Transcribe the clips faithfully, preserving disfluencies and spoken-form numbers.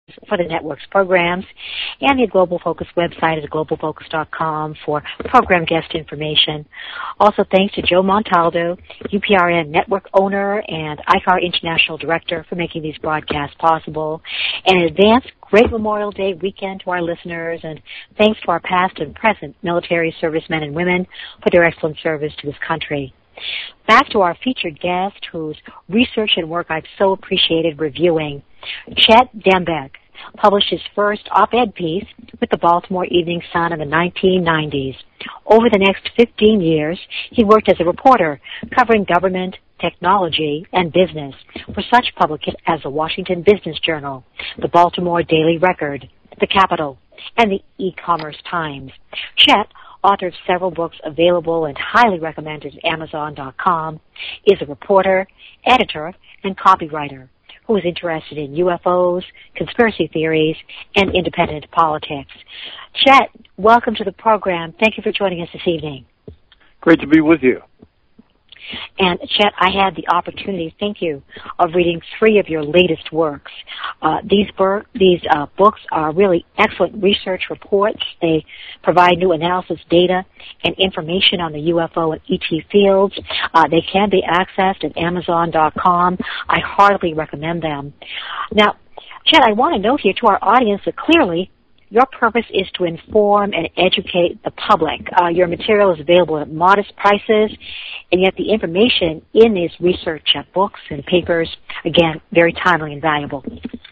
for the network's programs, and the Global Focus website at global focus dot com for program guest information. Also, thanks to Joe Montaldo, U P R N network owner and I C A R International Director, for making these broadcasts possible. And in advance, great Memorial Day weekend to our listeners, and thanks to our past and present military servicemen and women for their excellent service to this country. Back to our featured guest, whose research and work I've so appreciated reviewing. Chet Dembeck published his first op-ed piece with the Baltimore Evening Sun in the nineteen nineties. Over the next fifteen years, he worked as a reporter covering government, technology, and business for such publications as the Washington Business Journal, the Baltimore Daily Record, the Capital, and the E-Commerce Times. Chet, author of several books available and highly recommended at amazon dot com, is a reporter, editor, and copywriter who is interested in U F Os, conspiracy theories, and independent politics. Chet, welcome to the program. Thank you for joining us this evening. Great to be with you. And, Chet, I had the opportunity, thank you, of reading three of your latest works. Uh, these bur- these uh, books are really excellent research reports. They provide new analysis data and information on the U F O and E T fields. Uh, they can be accessed at amazon dot com. I heartily recommend them. Now, Chet, I want to note here to our audience that clearly your purpose is to inform and educate the public. Uh, your material is available at modest prices, and yet the information in these research books and papers, again, very timely and valuable.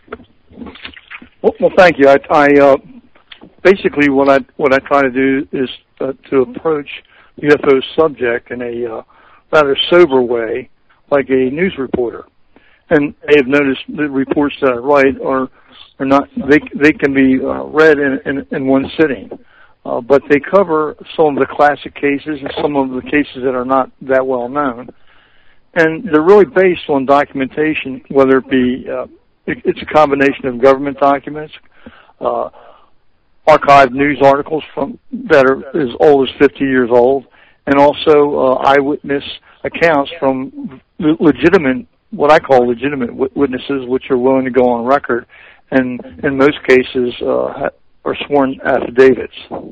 Well, well thank you. I, I uh, basically what I what I try to do is uh, to approach U F O subject in a uh, rather sober way, like a news reporter. And I have noticed the reports that I write are are not they they can be uh, read in, in in one sitting, uh, but they cover some of the classic cases and some of the cases that are not that well known, and they're really based on documentation. Whether it be uh, it, it's a combination of government documents, uh, archived news articles from that are as old as fifty years old, and also uh, eyewitness accounts from legitimate, what I call legitimate witnesses, which are willing to go on record, and in most cases uh, are sworn affidavits.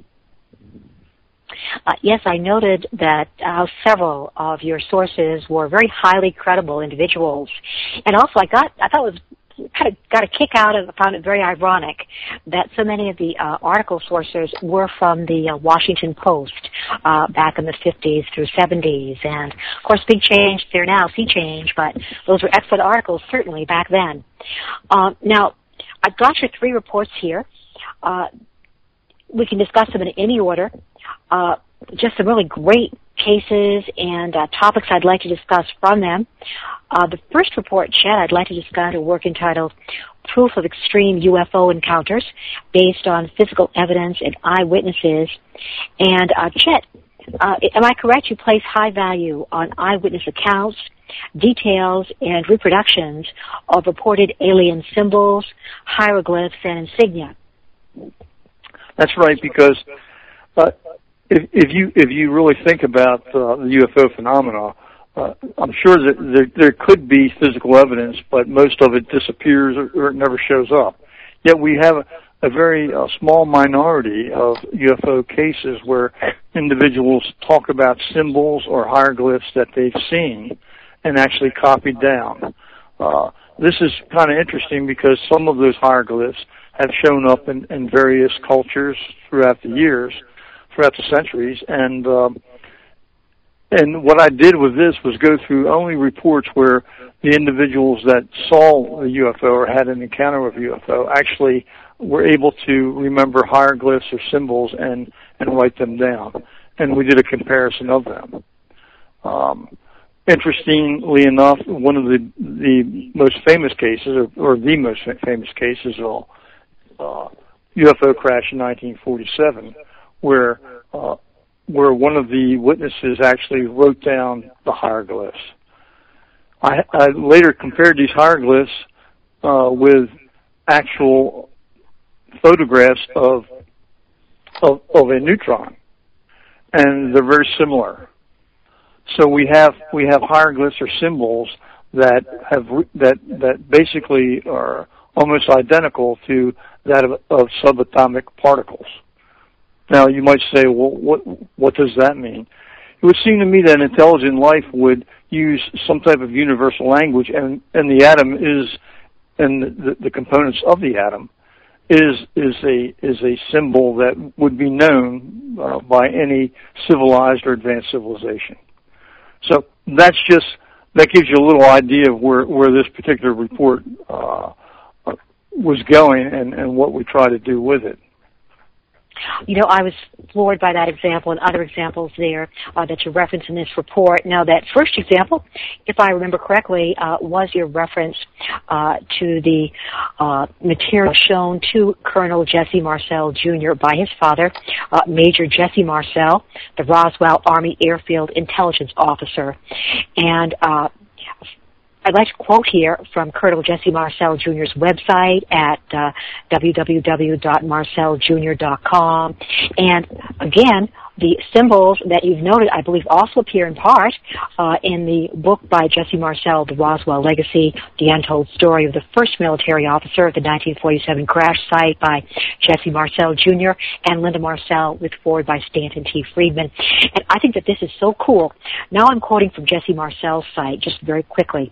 Uh, yes, I noted that uh, several of your sources were very highly credible individuals, and also I got I thought it was kind of got a kick out of, found it very ironic that so many of the uh, article sources were from the uh, Washington Post uh, back in the fifties through seventies, and of course big change there now, sea change, but those were excellent articles certainly back then. Um, now, I've got your three reports here. Uh, we can discuss them in any order. Uh, just some really great cases and uh, topics I'd like to discuss from them. Uh, the first report, Chet, I'd like to discuss a work entitled Proof of Extreme U F O Encounters, based on physical evidence and eyewitnesses. And, uh, Chet, uh, am I correct? You place high value on eyewitness accounts, details, and reproductions of reported alien symbols, hieroglyphs, and insignia. That's right, because uh, if, if you if you really think about uh, the U F O phenomena, uh, I'm sure that there, there could be physical evidence, but most of it disappears or, or it never shows up. Yet we have a, a very uh, small minority of U F O cases where individuals talk about symbols or hieroglyphs that they've seen and actually copied down. Uh, this is kind of interesting because some of those hieroglyphs have shown up in, in various cultures throughout the years, throughout the centuries, and um, and what I did with this was go through only reports where the individuals that saw a U F O or had an encounter with a U F O actually were able to remember hieroglyphs or symbols and, and write them down, and we did a comparison of them. Um, Interestingly enough, one of the the most famous cases, or, or the most famous case, is a uh, U F O crash in nineteen forty-seven, where uh, where one of the witnesses actually wrote down the hieroglyphs. I, I later compared these hieroglyphs uh, with actual photographs of, of of a neutron, and they're very similar. So we have we have hieroglyphs or symbols that have that that basically are almost identical to that of, of subatomic particles. Now, you might say, well, what what does that mean? It would seem to me that intelligent life would use some type of universal language, and, and the atom is, and the, the components of the atom is is a is a symbol that would be known uh, by any civilized or advanced civilization. So that's just that gives you a little idea of where where this particular report uh, was going and, and what we try to do with it. You know, I was floored by that example and other examples there uh, that you referenced in this report. Now, that first example, if I remember correctly, uh, was your reference uh, to the uh, material shown to Colonel Jesse Marcel Junior by his father, uh, Major Jesse Marcel, the Roswell Army Airfield Intelligence Officer. And uh, I'd like to quote here from Colonel Jesse Marcel Junior's website at uh, w w w dot marcel junior dot com. And again, the symbols that you've noted, I believe, also appear in part uh, in the book by Jesse Marcel, The Roswell Legacy, The Untold Story of the First Military Officer at the nineteen forty-seven Crash Site by Jesse Marcel Junior and Linda Marcel with foreword by Stanton T. Friedman. And I think that this is so cool. Now I'm quoting from Jesse Marcel's site just very quickly.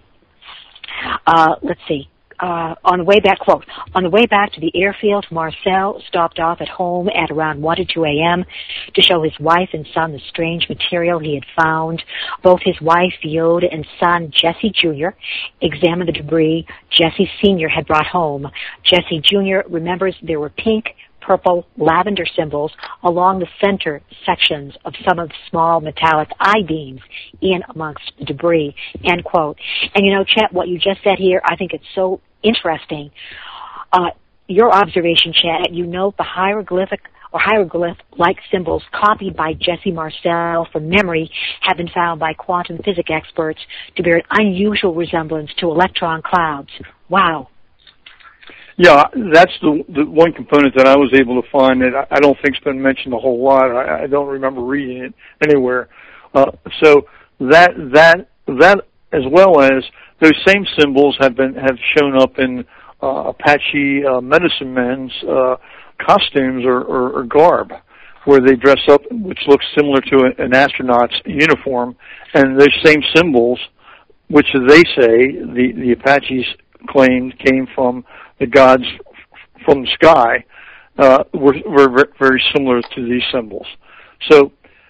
Uh, let's see. Uh, on the way back, quote, on the way back to the airfield, Marcel stopped off at home at around one to two a.m. to show his wife and son the strange material he had found. Both his wife, Yoda, and son, Jesse Junior, examined the debris Jesse Senior had brought home. Jesse Junior remembers there were pink, purple, lavender symbols along the center sections of some of the small metallic I-beams in amongst the debris, end quote. And you know, Chet, what you just said here, I think it's so interesting. Uh, your observation, Chet, you note the hieroglyphic or hieroglyph-like symbols copied by Jesse Marcel from memory have been found by quantum physics experts to bear an unusual resemblance to electron clouds. Wow. Yeah, that's the, the one component that I was able to find that I, I don't think's been mentioned a whole lot. I, I don't remember reading it anywhere. Uh, so that that that as well as those same symbols have been have shown up in uh, Apache uh, medicine men's uh, costumes or, or, or garb, where they dress up, which looks similar to a, an astronaut's uniform, and those same symbols, which they say the the Apaches claimed came from the gods from the sky, uh, were, were very similar to these symbols. So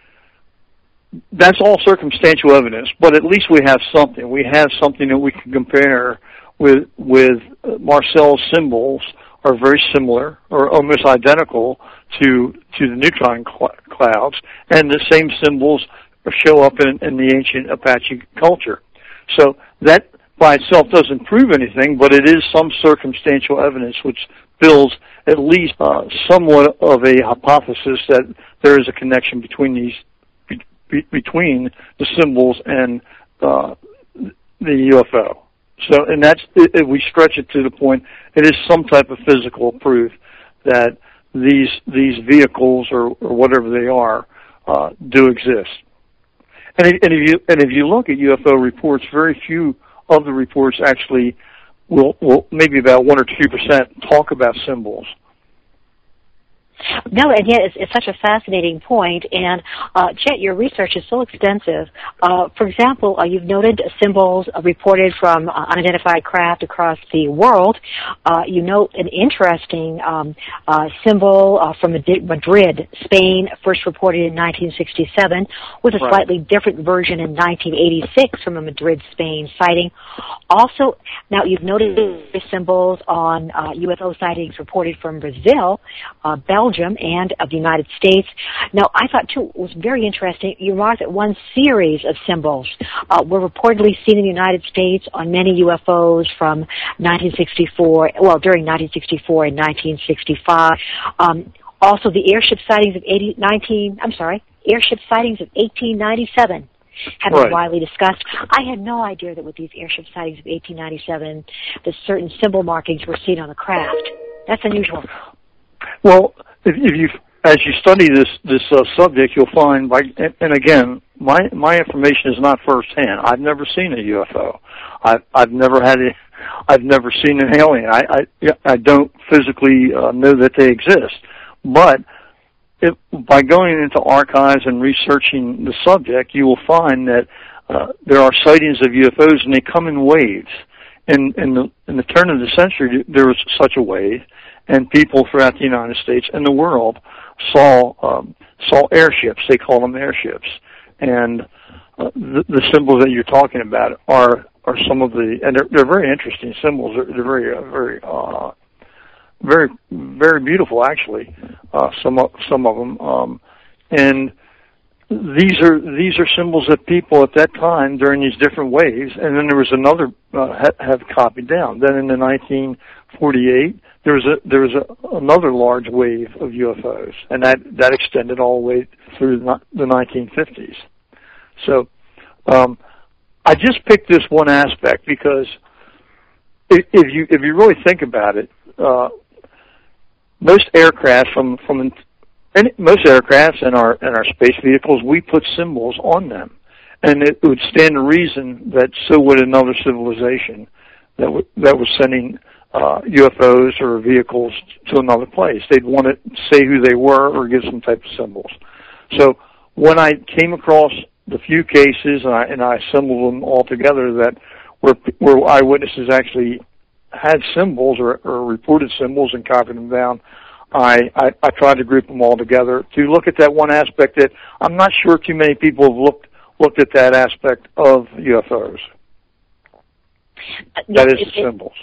that's all circumstantial evidence, but at least we have something. We have something that we can compare with, with Marcel's symbols are very similar or almost identical to, to the neutron cl- clouds, and the same symbols show up in, in the ancient Apache culture. So that by itself doesn't prove anything, but it is some circumstantial evidence which builds at least uh, somewhat of a hypothesis that there is a connection between these be, between the symbols and uh, the U F O. So, and that's if we stretch it to the point, it is some type of physical proof that these these vehicles or, or whatever they are uh, do exist. And if, and if you and if you look at U F O reports, very few of the reports actually will, will maybe about one or two percent talk about symbols. No, and yet it's, it's such a fascinating point. And, uh, Chet, your research is so extensive. Uh, for example, uh, you've noted symbols uh, reported from uh, unidentified craft across the world. Uh, you note an interesting um, uh, symbol uh, from Madrid, Spain, first reported in nineteen sixty-seven, with a right. slightly different version in nineteen eighty-six from a Madrid, Spain sighting. Also, now you've noted the symbols on uh, U F O sightings reported from Brazil, uh, Belgium, and of the United States. Now, I thought, too, it was very interesting. You remarked that one series of symbols uh, were reportedly seen in the United States on many U F Os from nineteen sixty-four, well, during nineteen sixty-four and nineteen sixty-five. Um, also, the airship sightings of eighty, nineteen, I'm sorry, airship sightings of eighteen ninety-seven have been right. widely discussed. I had no idea that with these airship sightings of eighteen ninety-seven, that certain symbol markings were seen on the craft. That's unusual. Well, if, if you, as you study this this uh, subject, you'll find, by, and, and again, my my information is not firsthand. I've never seen a U F O. I've I've never had I've never seen an alien. I I, I don't physically uh, know that they exist, but if, by going into archives and researching the subject, you will find that uh, there are sightings of U F Os, and they come in waves. In, in the in the turn of the century, there was such a wave, and people throughout the United States and the world saw um, saw airships. They call them airships, and uh, the, the symbols that you're talking about are are some of the, and they're, they're very interesting symbols. They're, they're very uh, very uh, very very beautiful, actually. Uh, some of, some of them, um, and these are these are symbols that people at that time during these different waves, and then there was another uh, ha- have copied down. Then in the nineteen forty-eight, there was a there was a, another large wave of U F Os, and that that extended all the way through the, the nineteen fifties. So um, I just picked this one aspect because if, if you if you really think about it, uh, most aircraft from from And most aircrafts and our and our space vehicles, we put symbols on them, and it would stand to reason that so would another civilization that w- that was sending uh, U F Os or vehicles to another place. They'd want to say who they were or give some type of symbols. So when I came across the few cases and I, and I assembled them all together that where where eyewitnesses actually had symbols or, or reported symbols and copied them down, I, I, I tried to group them all together to look at that one aspect that I'm not sure too many people have looked looked at that aspect of U F Os. That is the symbols.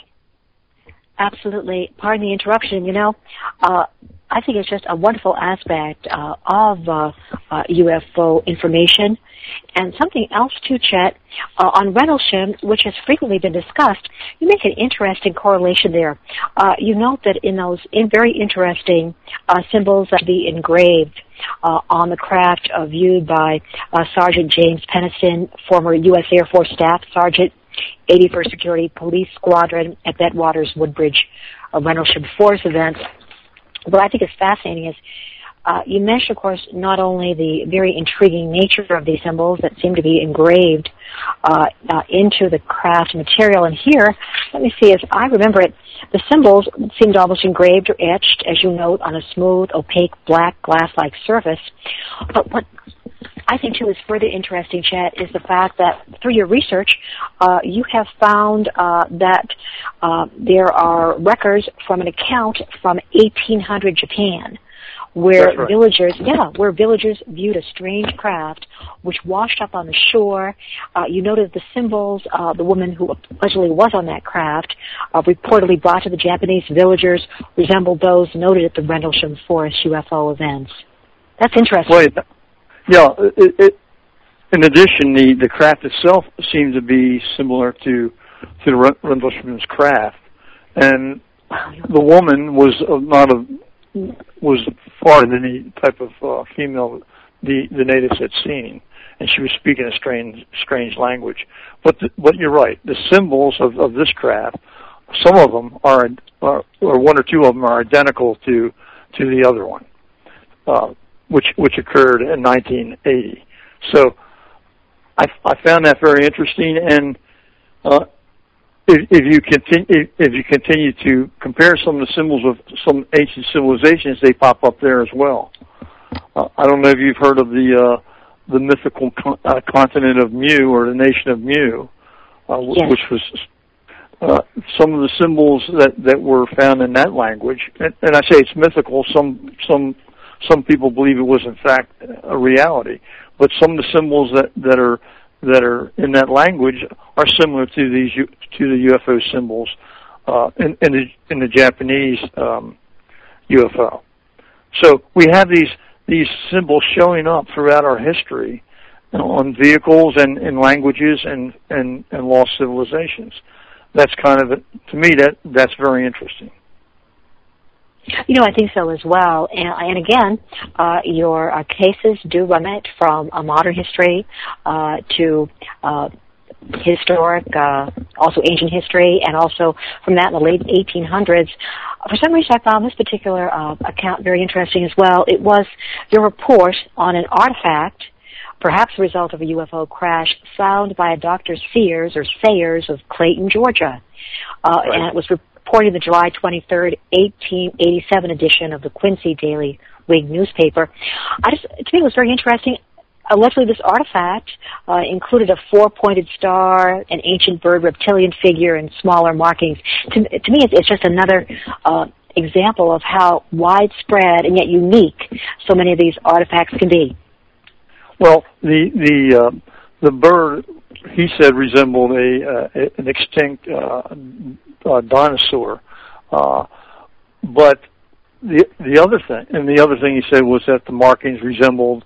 Absolutely. Pardon the interruption. You know, uh, I think it's just a wonderful aspect uh, of uh, uh, U F O information. And something else too, Chet, uh, on Rendlesham, which has frequently been discussed, you make an interesting correlation there. Uh, you note that in those in very interesting uh, symbols that be engraved uh, on the craft uh, viewed by uh, Sergeant James Peniston, former U S Air Force Staff Sergeant, eighty-first Security Police Squadron at Bedwaters Woodbridge uh, Rendlesham Force events. What I think is fascinating is Uh, you mentioned, of course, not only the very intriguing nature of these symbols that seem to be engraved uh, uh, into the craft material. And here, let me see, as I remember it, the symbols seemed almost engraved or etched, as you note, on a smooth, opaque, black, glass-like surface. But what I think, too, is further interesting, Chad, is the fact that through your research, uh, you have found uh, that uh, there are records from an account from eighteen hundred Japan, where right. villagers, yeah, where villagers viewed a strange craft which washed up on the shore. Uh, you noted the symbols, uh, the woman who allegedly was on that craft, uh, reportedly brought to the Japanese villagers, resembled those noted at the Rendlesham Forest U F O events. That's interesting. Well, yeah, it, it, in addition, the, the craft itself seemed to be similar to, to the Rendlesham's craft. And the woman was not a was far than the type of uh, female the, the natives had seen, and she was speaking a strange strange language. But the, but you're right. The symbols of, of this craft, some of them are, are, or one or two of them are identical to to the other one, uh, which which occurred in nineteen eighty. So I, I found that very interesting, and uh, If, if you continue, if you continue to compare some of the symbols of some ancient civilizations, they pop up there as well. Uh, I don't know if you've heard of the uh, the mythical con- uh, continent of Mu, or the nation of Mu, uh, yes. which was uh, some of the symbols that, that were found in that language. And, and I say it's mythical. Some some some people believe it was in fact a reality, but some of the symbols that, that are that are in that language are similar to these to the U F O symbols uh, in, in the in the Japanese um, U F O. So we have these these symbols showing up throughout our history, you know, on vehicles and in languages and, and, and lost civilizations. That's kind of, to me, that that's very interesting. You know, I think so as well. And, and again, uh, your uh, cases do remit from a modern history uh, to uh, historic, uh, also ancient history, and also from that in the late eighteen hundreds. For some reason, I found this particular uh, account very interesting as well. It was your report on an artifact perhaps the result of a U F O crash found by a Doctor Sears or Sayers of Clayton, Georgia. Uh, right. And it was reported in the July twenty-third, eighteen eighty-seven edition of the Quincy Daily Whig newspaper. I just, to me, it was very interesting. Allegedly, this artifact uh, included a four-pointed star, an ancient bird reptilian figure, and smaller markings. To, to me, it's, it's just another uh, example of how widespread and yet unique so many of these artifacts can be. Well, the the uh, the bird, he said, resembled a uh, an extinct uh, uh, dinosaur, uh, but the the other thing, and the other thing he said was that the markings resembled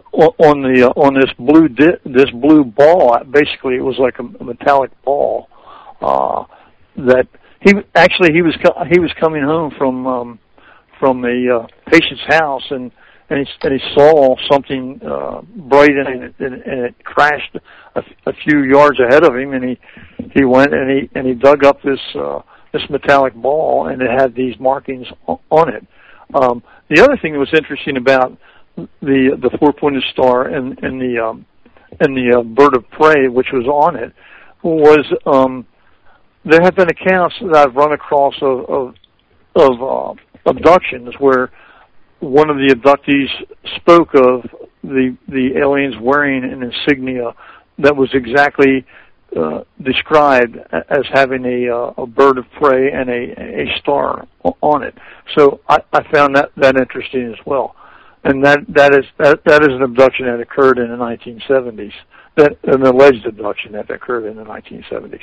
on the uh, on this blue di- this blue ball. Basically, it was like a metallic ball uh, that he actually he was co- he was coming home from um, from a uh, patient's house and. And he, and he saw something uh, bright and it, and, and it crashed a, a few yards ahead of him. And he he went and he and he dug up this uh, this metallic ball, and it had these markings on it. Um, the other thing that was interesting about the the four-pointed star and, and the um, and the uh, bird of prey, which was on it, was um, there have been accounts that I've run across of of, of uh, abductions where one of the abductees spoke of the the aliens wearing an insignia that was exactly uh, described as having a, uh, a bird of prey and a, a star on it. So I, I found that, that interesting as well. And that that is that, that is an abduction that occurred in the nineteen seventies. That an alleged abduction that occurred in the nineteen seventies.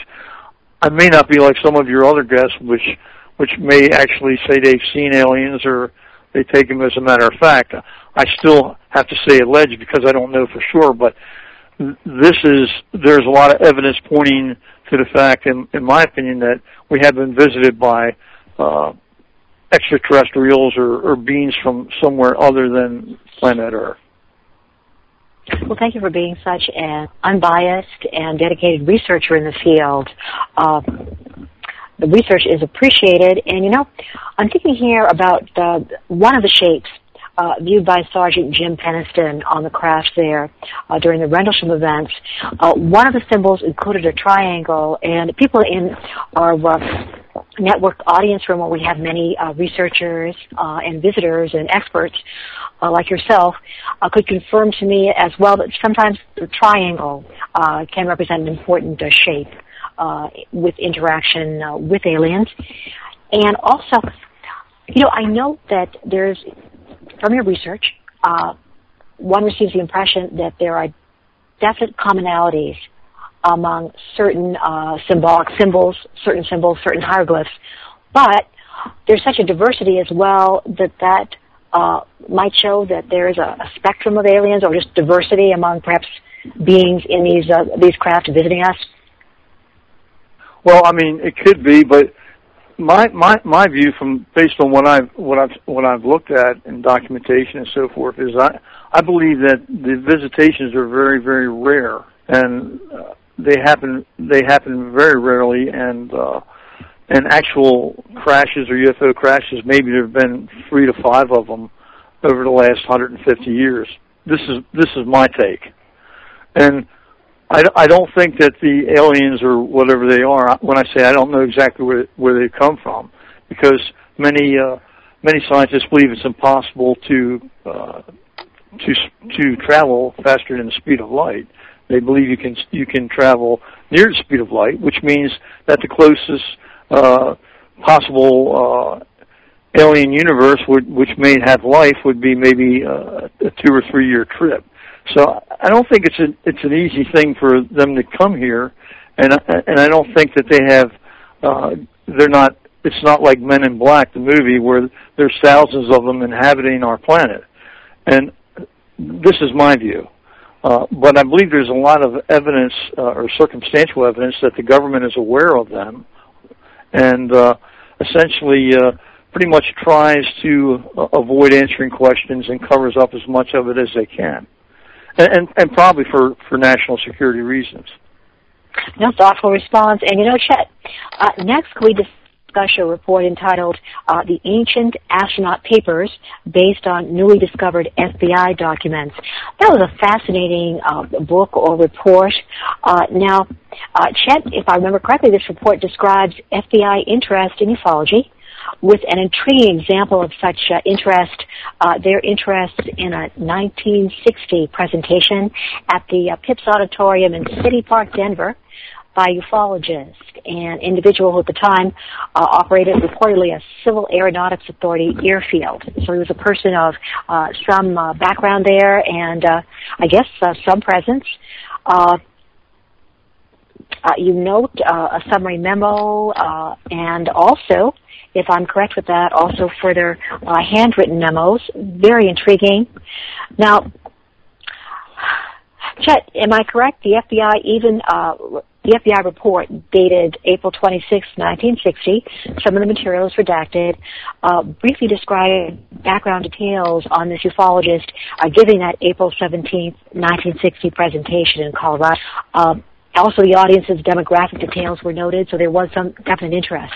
I may not be like some of your other guests, which which may actually say they've seen aliens or they take them as a matter of fact. I still have to say alleged because I don't know for sure, but this is, there's a lot of evidence pointing to the fact, in, in my opinion, that we have been visited by uh, extraterrestrials or, or beings from somewhere other than planet Earth. Well, thank you for being such an unbiased and dedicated researcher in the field. Uh, The research is appreciated, and you know, I'm thinking here about uh, one of the shapes uh, viewed by Sergeant Jim Peniston on the crash there uh, during the Rendlesham events. Uh, one of the symbols included a triangle, and people in our uh, networked audience room, where we have many uh, researchers uh, and visitors and experts uh, like yourself, uh, could confirm to me as well that sometimes the triangle uh, can represent an important uh, shape. Uh, with interaction uh, with aliens. And also, you know, I know that there's, from your research, uh, one receives the impression that there are definite commonalities among certain uh, symbolic symbols, certain symbols, certain hieroglyphs, but there's such a diversity as well that that uh, might show that there is a, a spectrum of aliens, or just diversity among perhaps beings in these uh, these craft visiting us. Well, I mean, it could be, but my my my view, from based on what I've what I've what I've looked at in documentation and so forth, is I I believe that the visitations are very very rare, and uh, they happen they happen very rarely, and uh, and actual crashes or U F O crashes, maybe there have been three to five of them over the last one hundred fifty years. This is this is my take, and I, I don't think that the aliens or whatever they are, when I say I don't know exactly where where they come from, because many uh, many scientists believe it's impossible to uh, to to travel faster than the speed of light. They believe you can you can travel near the speed of light, which means that the closest uh, possible uh, alien universe would, which may have life, would be maybe uh, a two or three year trip. So I don't think it's an it's an easy thing for them to come here, and and I don't think that they have uh, they're not. It's not like Men in Black, the movie, where there's thousands of them inhabiting our planet. And this is my view, uh, but I believe there's a lot of evidence uh, or circumstantial evidence that the government is aware of them, and uh, essentially uh, pretty much tries to uh, avoid answering questions and covers up as much of it as they can. And, and probably for, for national security reasons. No, thoughtful response. And, you know, Chet, uh, next we discuss discuss your report entitled uh, The Ancient Astronaut Papers, based on newly discovered F B I documents. That was a fascinating uh, book or report. Uh, now, uh, Chet, if I remember correctly, this report describes F B I interest in ufology, with an intriguing example of such uh, interest, uh, their interest in a nineteen sixty presentation at the uh, Pips Auditorium in City Park, Denver, by a ufologist, an individual who at the time uh, operated reportedly a Civil Aeronautics Authority airfield. So he was a person of uh, some uh, background there and uh, I guess uh, some presence. Uh, uh, you note uh, a summary memo uh, and also, if I'm correct with that, also further uh, handwritten memos. Very intriguing. Now, Chet, am I correct? The F B I even, uh, the F B I report dated April twenty-sixth, nineteen sixty, some of the material is redacted, uh, briefly described background details on this ufologist uh, giving that April seventeenth, nineteen sixty presentation in Colorado. Uh, also, the audience's demographic details were noted, so there was some definite interest.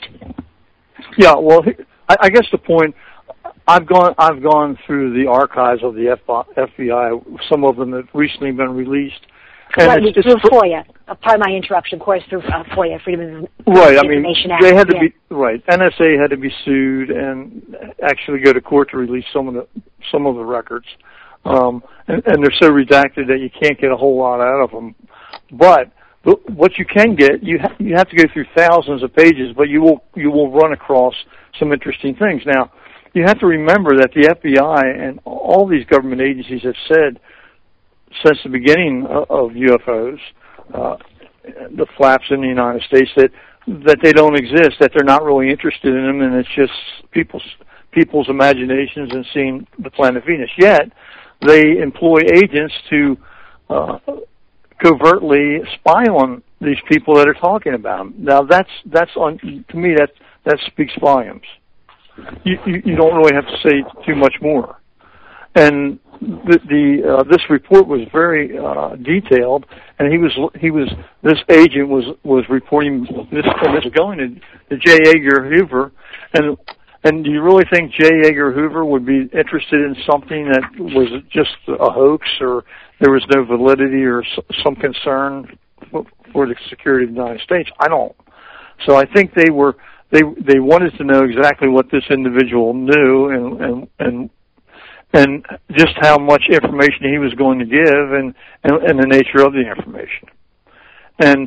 Yeah, well, I, I guess the point, I've gone I've gone through the archives of the F B I. Some of them have recently been released. And right, it's, through it's, FOIA. Uh, pardon my interruption, of course, through uh, FOIA, Freedom of right, Information I mean, Act. they had to yeah. be right. N S A had to be sued and actually go to court to release some of the some of the records, um, and, and they're so redacted that you can't get a whole lot out of them. But what you can get, you ha- you have to go through thousands of pages, but you will you will run across some interesting things. Now, you have to remember that the F B I and all these government agencies have said since the beginning of U F Os, uh, the flaps in the United States, that that they don't exist, that they're not really interested in them, and it's just people's people's imaginations and seeing the planet Venus. Yet they employ agents to uh, covertly spy on these people that are talking about them. Now that's that's on to me that that speaks volumes. You you, you don't really have to say too much more. And the, the uh, this report was very uh, detailed, and he was he was this agent was was reporting this and this was going to, to J. Edgar Hoover, and and do you really think J. Edgar Hoover would be interested in something that was just a hoax, or there was no validity or some concern for the security of the United States? I don't. So I think they were they they wanted to know exactly what this individual knew and and and and just how much information he was going to give and, and, and the nature of the information. And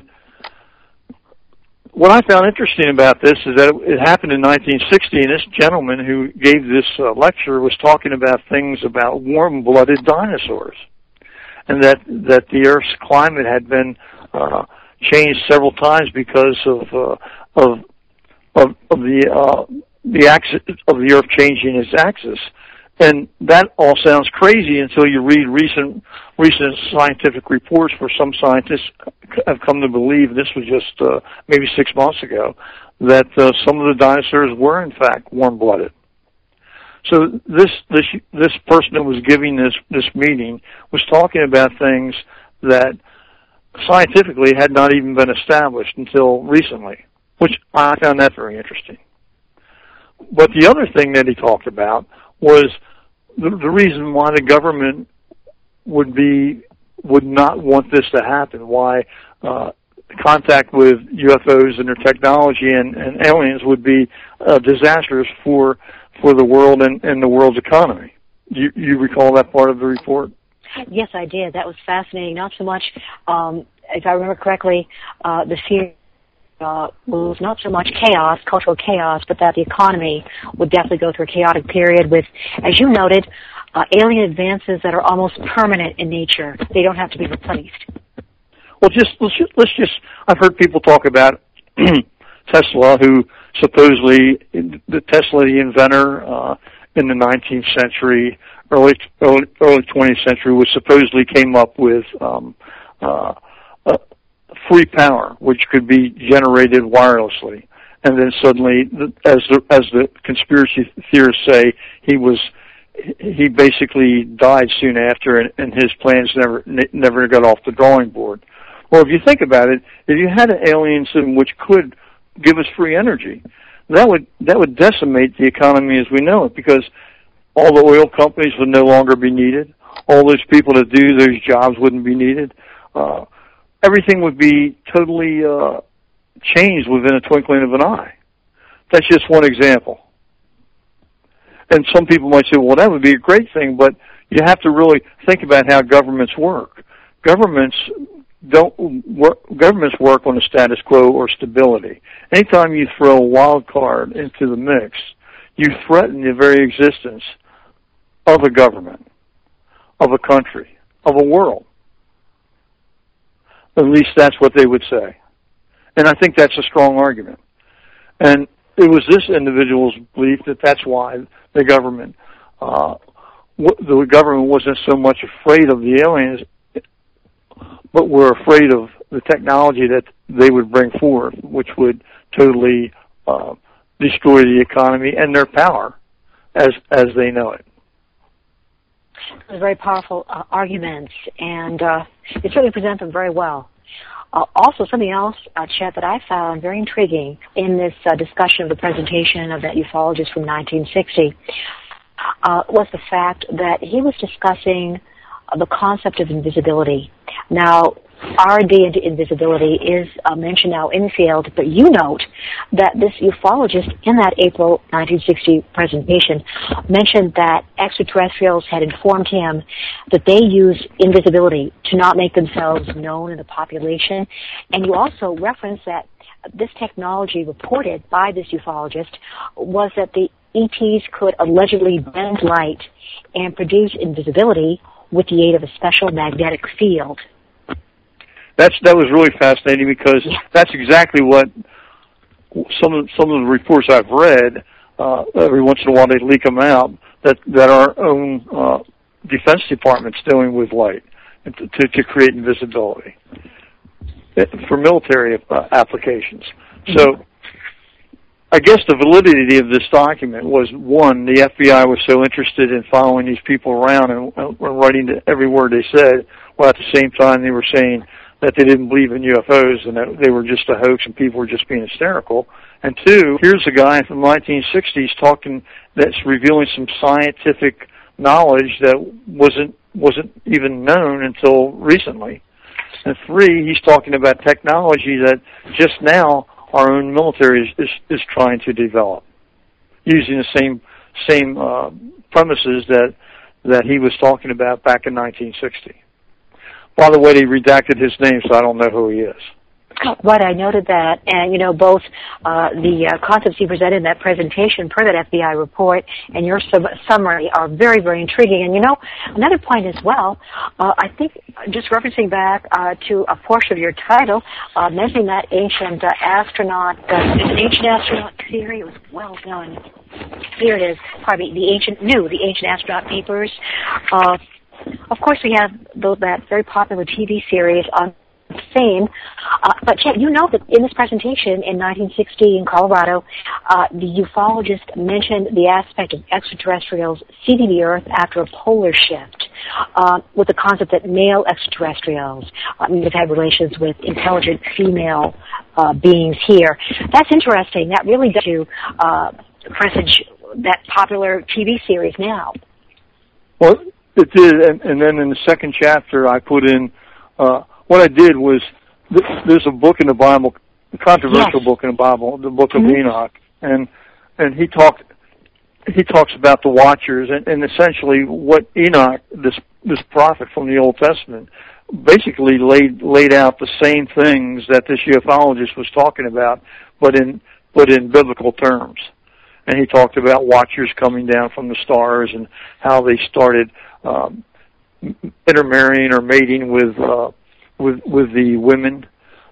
what I found interesting about this is that it, it happened in nineteen sixty, and this gentleman who gave this uh, lecture was talking about things about warm-blooded dinosaurs, and that, that the Earth's climate had been uh, changed several times because of uh, of, of of the uh, the axis of the Earth changing its axis. And that all sounds crazy until you read recent recent scientific reports where some scientists have come to believe, this was just uh, maybe six months ago, that uh, some of the dinosaurs were in fact warm-blooded. So this this this person that was giving this this meeting was talking about things that scientifically had not even been established until recently, which I found that very interesting. But the other thing that he talked about was the, the reason why the government would be would not want this to happen, why uh, contact with U F Os and their technology and, and aliens would be uh, disastrous for for the world and, and the world's economy. You, you recall that part of the report? Yes, I did. That was fascinating. Not so much, um, if I remember correctly, uh, the fear Uh, was not so much chaos, cultural chaos, but that the economy would definitely go through a chaotic period with, as you noted, uh, alien advances that are almost permanent in nature. They don't have to be replaced. Well, just let's just, let's just I've heard people talk about Tesla, who supposedly, the Tesla, the inventor uh, in the nineteenth century, early, early, early twentieth century, was supposedly came up with um, uh, uh, free power, which could be generated wirelessly, and then suddenly, as the as the conspiracy theorists say, he was he basically died soon after, and, and his plans never never got off the drawing board. Well, if you think about it, if you had an alien system which could give us free energy, that would that would decimate the economy as we know it, because all the oil companies would no longer be needed. All those people to do those jobs wouldn't be needed. Uh, everything would be totally uh, changed within a twinkling of an eye. That's just one example. And some people might say, well, that would be a great thing, but you have to really think about how governments work. Governments don't work, governments work on a status quo or stability. Anytime you throw a wild card into the mix, you threaten the very existence of a government, of a country, of a world. At least that's what they would say. And I think that's a strong argument. And it was this individual's belief that that's why the government, uh, the government wasn't so much afraid of the aliens, but were afraid of the technology that they would bring forth, which would totally uh, destroy the economy and their power as as they know it. Very powerful uh, arguments, and uh, you certainly present them very well. Uh, also, something else, uh, Chet, that I found very intriguing in this uh, discussion of the presentation of that ufologist from nineteen sixty uh, was the fact that he was discussing uh, the concept of invisibility. Now, R and D into invisibility is uh, mentioned now in the field, but you note that this ufologist in that April nineteen sixty presentation mentioned that extraterrestrials had informed him that they use invisibility to not make themselves known in the population. And you also reference that this technology reported by this ufologist was that the E Ts could allegedly bend light and produce invisibility with the aid of a special magnetic field. That's that was really fascinating, because yeah. that's exactly what some of some of the reports I've read. Uh, every once in a while, they leak them out that that our own uh, Defense Department's doing with light to, to create invisibility for military uh, applications. Mm-hmm. So, I guess the validity of this document was, one, the F B I was so interested in following these people around and, and writing to every word they said, while at the same time they were saying that they didn't believe in U F Os and that they were just a hoax and people were just being hysterical. And two, here's a guy from the nineteen sixties talking, that's revealing some scientific knowledge that wasn't wasn't even known until recently. And three, he's talking about technology that just now our own military is, is, is trying to develop, using the same same uh, premises that that he was talking about back in nineteen sixty. By the way, they redacted his name, so I don't know who he is. Right, I noted that, and you know, both uh, the uh, concepts he presented in that presentation per that F B I report and your sum- summary are very, very intriguing. And you know, another point as well, uh, I think, just referencing back uh, to a portion of your title, uh, mentioning that ancient uh, astronaut, uh, ancient astronaut theory, it was well done. Here it is, pardon me, the ancient, new, the ancient astronaut papers. Uh, of course, we have those, that very popular T V series on Fame, uh, but Chet, you know that in this presentation in nineteen sixty in Colorado, uh, the ufologist mentioned the aspect of extraterrestrials seeding the Earth after a polar shift, uh, with the concept that male extraterrestrials uh, may have had relations with intelligent female uh, beings here. That's interesting. That really does to uh, presage that popular T V series now. Well, it did, and, and then in the second chapter, I put in. Uh, What I did was, there's a book in the Bible, a controversial yes. book in the Bible, the Book of mm-hmm. Enoch, and and he talked he talks about the Watchers, and, and essentially what Enoch, this this prophet from the Old Testament, basically laid laid out the same things that this ufologist was talking about, but in but in biblical terms. And he talked about Watchers coming down from the stars and how they started um, intermarrying or mating with. Uh, with with the women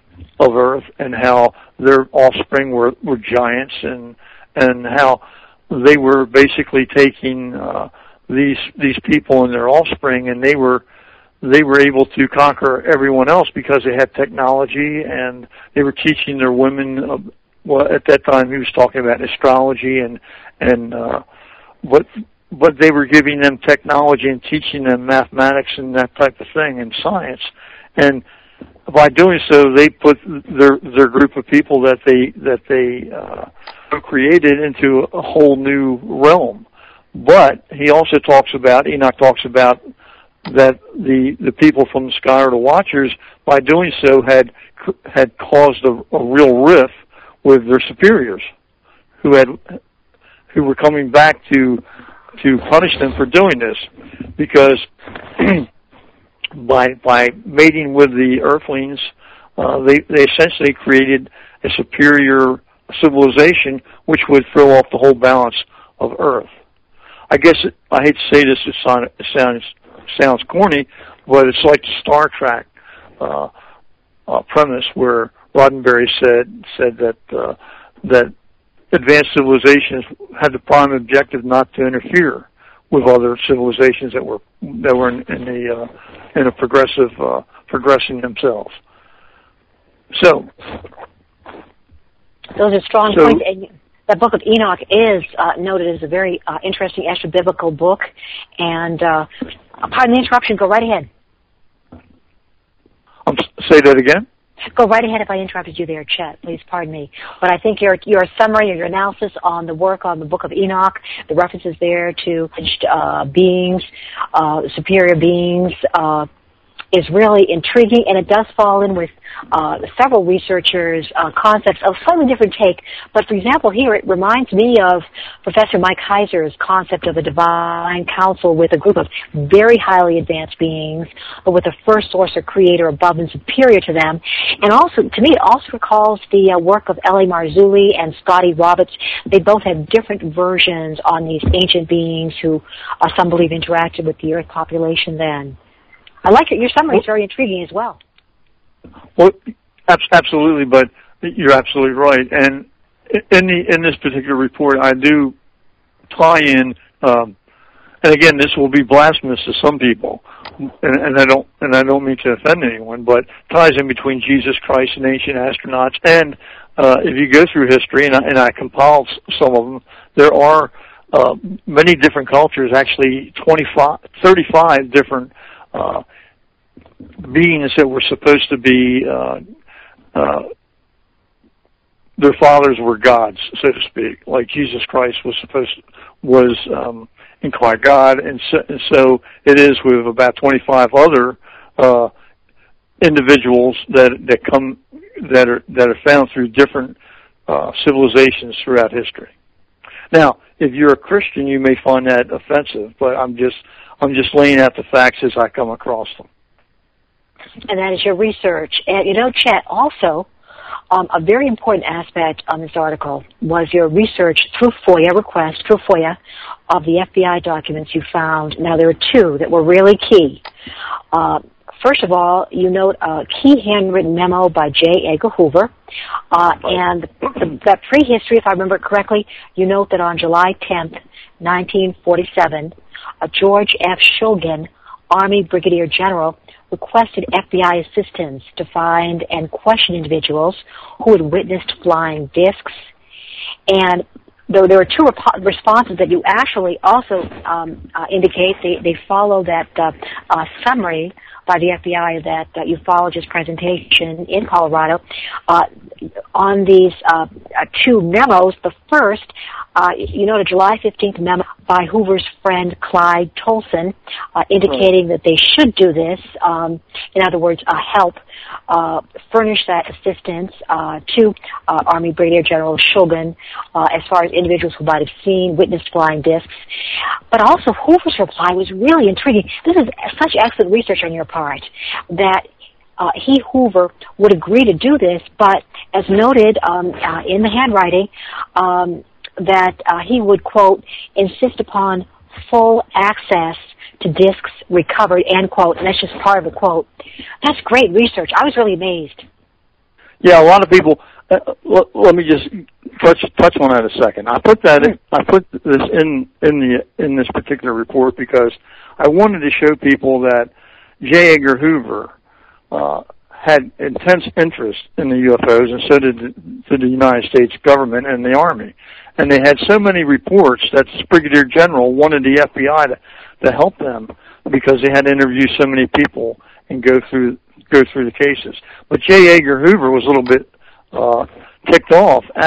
of Earth, and how their offspring were, were giants, and and how they were basically taking uh, these these people and their offspring, and they were they were able to conquer everyone else because they had technology, and they were teaching their women. Uh, well, at that time he was talking about astrology, and and uh, but but they were giving them technology and teaching them mathematics and that type of thing, and science. And by doing so, they put their their group of people that they that they uh, created into a whole new realm. But he also talks about, Enoch talks about that the the people from the sky, or the Watchers, by doing so had had caused a, a real rift with their superiors, who had who were coming back to to punish them for doing this, because by by mating with the Earthlings, uh, they they essentially created a superior civilization which would throw off the whole balance of Earth. I guess it, I hate to say this, it sounds it sounds, sounds corny, but it's like the Star Trek uh, uh, premise where Roddenberry said said that uh, that advanced civilizations had the prime objective not to interfere with other civilizations that were that were in, in the uh, in a progressive uh, progressing themselves. So those are strong so, points. And the Book of Enoch is uh, noted as a very uh, interesting extra-biblical book. And uh, pardon the interruption. Go right ahead. Um, say that again. Go right ahead if I interrupted you there, Chet. Please pardon me. But I think your your summary or your analysis on the work on the Book of Enoch, the references there to uh, beings, uh, superior beings, uh, is really intriguing, and it does fall in with uh, several researchers' uh, concepts of slightly different take. But for example, here it reminds me of Professor Mike Heiser's concept of a divine council with a group of very highly advanced beings, but with a first source or creator above and superior to them. And also, to me, it also recalls the uh, work of L A Marzulli and Scotty Roberts. They both have different versions on these ancient beings who uh, some believe interacted with the Earth population then. I like it. Your summary is very intriguing as well. Well, absolutely, but you're absolutely right. And in the in this particular report, I do tie in, um, and again, this will be blasphemous to some people, and, and I don't and I don't mean to offend anyone, but ties in between Jesus Christ and ancient astronauts. And uh, if you go through history, and I, and I compiled some of them, there are uh, many different cultures. Actually, twenty-five, thirty-five different Uh, beings that were supposed to be, uh, uh, their fathers were gods, so to speak. Like Jesus Christ was supposed to, was um, incarnate God, and so, and so it is with about twenty-five other uh, individuals that that come that are that are found through different uh, civilizations throughout history. Now, if you're a Christian, you may find that offensive, but I'm just I'm just laying out the facts as I come across them. And that is your research. And, you know, Chet, also, um, a very important aspect on this article was your research through FOIA request, through FOIA, of the F B I documents you found. Now, there were two that were really key. Uh, first of all, you note a key handwritten memo by J. Edgar Hoover. Uh, and the, that prehistory, if I remember it correctly, you note that on July tenth, nineteen forty-seven, uh, George F. Shulgin, Army Brigadier General, requested F B I assistance to find and question individuals who had witnessed flying discs. And though there were two rep- responses that you actually also um, uh, indicate, they, they follow that uh, uh, summary by the F B I that uh, ufologist presentation in Colorado. Uh, on these uh, uh, two memos, the first, uh, you know, the July fifteenth memo by Hoover's friend Clyde Tolson, uh, indicating that they should do this, um, in other words, uh, help uh, furnish that assistance uh, to uh, Army Brigadier General Shulgin uh, as far as individuals who might have seen, witnessed flying discs. But also Hoover's reply was really intriguing. This is such excellent research on your part that uh, he, Hoover, would agree to do this, but as noted um, uh, in the handwriting, um, that uh, he would, quote, insist upon full access to discs recovered, end quote, and that's just part of the quote. That's great research. I was really amazed. Yeah, a lot of people, uh, let, let me just touch touch on that a second. I put that in, I put this in in the in this particular report because I wanted to show people that J. Edgar Hoover uh, had intense interest in the U F Os, and so did the, did the United States government and the Army. And they had so many reports that the Brigadier General wanted the F B I to, to help them because they had to interview so many people and go through go through the cases. But J. Edgar Hoover was a little bit uh, ticked off at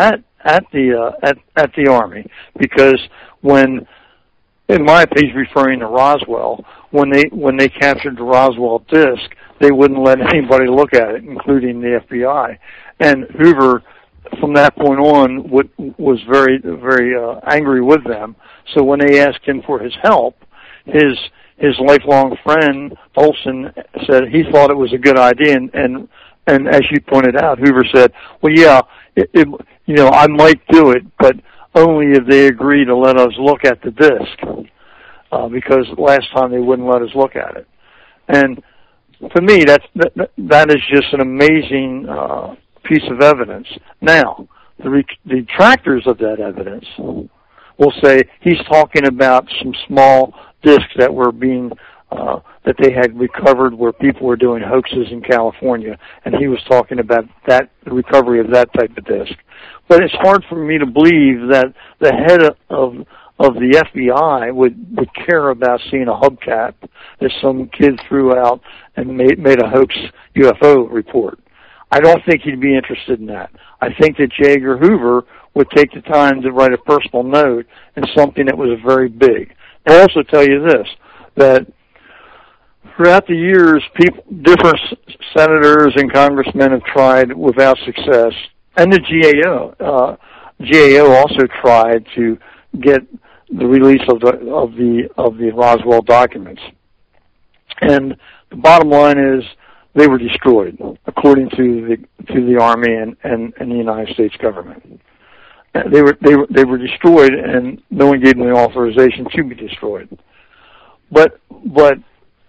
at the uh, at at the Army, because when, in my opinion, he's referring to Roswell, when they when they captured the Roswell disc, they wouldn't let anybody look at it, including the F B I. And Hoover, from that point on, would, was very very uh, angry with them. So when they asked him for his help, his his lifelong friend Olson said he thought it was a good idea, and and, and as you pointed out, Hoover said, "Well, yeah, it, it, you know, I might do it, but only if they agree to let us look at the disc, uh, because last time they wouldn't let us look at it." And to me, that's that, that is just an amazing uh, piece of evidence. Now, the, re- the detractors of that evidence will say he's talking about some small discs that were being uh, that they had recovered where people were doing hoaxes in California, and he was talking about that the recovery of that type of disc. But it's hard for me to believe that the head of of the F B I would would care about seeing a hubcap that some kid threw out and made made a hoax U F O report. I don't think he'd be interested in that. I think that J. Edgar Hoover would take the time to write a personal note in something that was very big. I'll also tell you this, that throughout the years, people, different senators and congressmen have tried without success, and the G A O. Uh, G A O also tried to get the release of the of the of the Roswell documents, and the bottom line is they were destroyed, according to the to the Army and, and, and the United States government. They were they were they were destroyed, and no one gave them the authorization to be destroyed. But but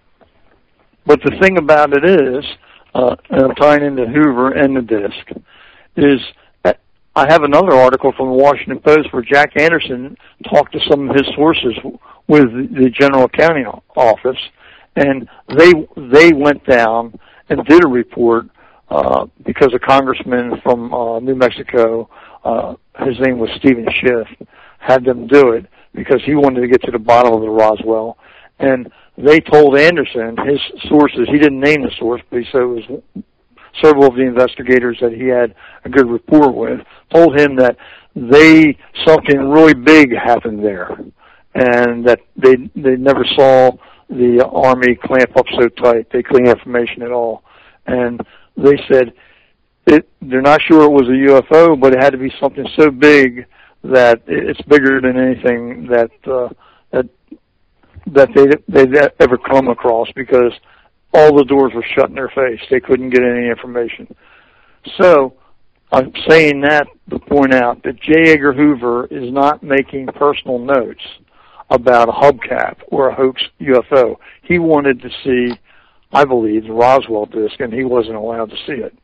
but the thing about it is, uh, and I'm tying into Hoover and the disc, is I have another article from the Washington Post where Jack Anderson talked to some of his sources with the General Accounting Office, and they they went down and did a report uh, because a congressman from uh, New Mexico, uh, his name was Stephen Schiff, had them do it because he wanted to get to the bottom of the Roswell. And they told Anderson, his sources, he didn't name the source, but he said it was several of the investigators that he had a good rapport with, told him that they something really big happened there, and that they they never saw the Army clamp up so tight they couldn't get information at all. And they said it, they're not sure it was a U F O, but it had to be something so big that it's bigger than anything that uh, that that they they'd ever come across, because all the doors were shut in their face. They couldn't get any information. So I'm saying that to point out that J. Edgar Hoover is not making personal notes about a hubcap or a hoax U F O. He wanted to see, I believe, the Roswell disc, and he wasn't allowed to see it.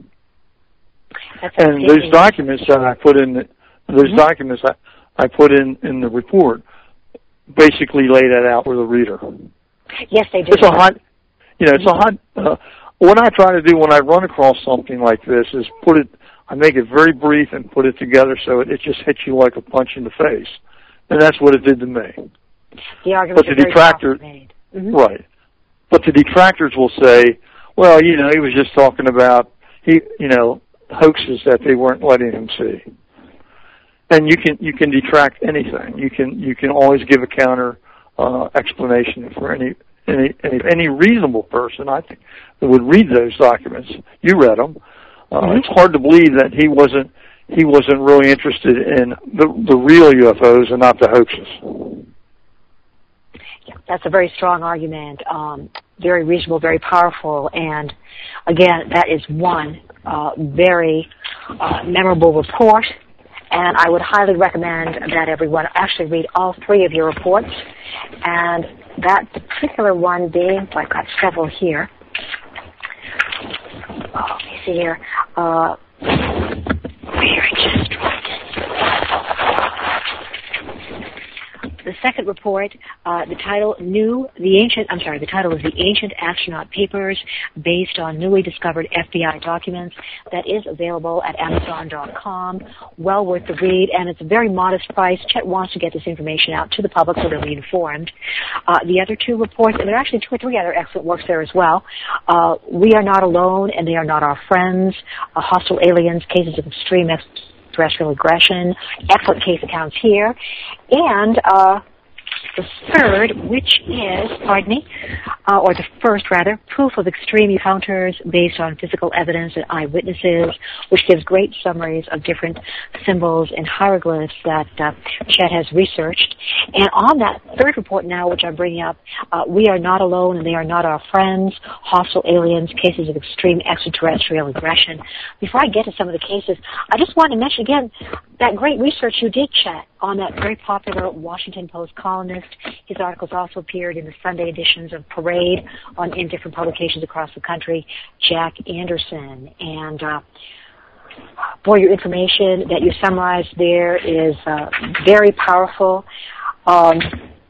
That's and those documents that I put in, the, those mm-hmm. documents I, I put in, in the report basically lay that out for the reader. Yes, they do. It's a hot, you know, it's a hot. Uh, what I try to do when I run across something like this is put it. I make it very brief and put it together so it, it just hits you like a punch in the face, and that's what it did to me. The argument but the detractor, mm-hmm. right? But the detractors will say, "Well, you know, he was just talking about he, you know, hoaxes that they weren't letting him see." And you can you can detract anything. You can you can always give a counter uh, explanation for any any any any reasonable person, I think, that would read those documents. You read them. Uh, mm-hmm. It's hard to believe that he wasn't he wasn't really interested in the the real U F Os and not the hoaxes. Yeah, that's a very strong argument. Um, very reasonable, very powerful, and again, that is one uh, very uh, memorable report. And I would highly recommend that everyone actually read all three of your reports. And that particular one being, well, I've got several here. Oh, let me see here. Uh, here, I just dropped it. The second report, uh, the title, New, the Ancient, I'm sorry, the title is The Ancient Astronaut Papers, based on newly discovered F B I documents. That is available at Amazon dot com. Well worth the read, and it's a very modest price. Chet wants to get this information out to the public so they'll be informed. Uh, the other two reports, and there are actually two or three other excellent works there as well. Uh, We Are Not Alone, and They Are Not Our Friends, uh, Hostile Aliens, Cases of Extreme Ex- extraterrestrial aggression, excellent case accounts here, and uh, the third, which is, pardon me, uh, or the first rather, proof of extreme encounters based on physical evidence and eyewitnesses, which gives great summaries of different symbols and hieroglyphs that uh, Chet has researched. And on that third report now, which I'm bringing up, uh, we are not alone and they are not our friends, hostile aliens, cases of extreme extraterrestrial aggression. Before I get to some of the cases, I just want to mention again that great research you did, Chet, on that very popular Washington Post columnist. His articles also appeared in the Sunday editions of Parade on in different publications across the country, Jack Anderson. And uh, boy, your information that you summarized there is uh, very powerful. Um,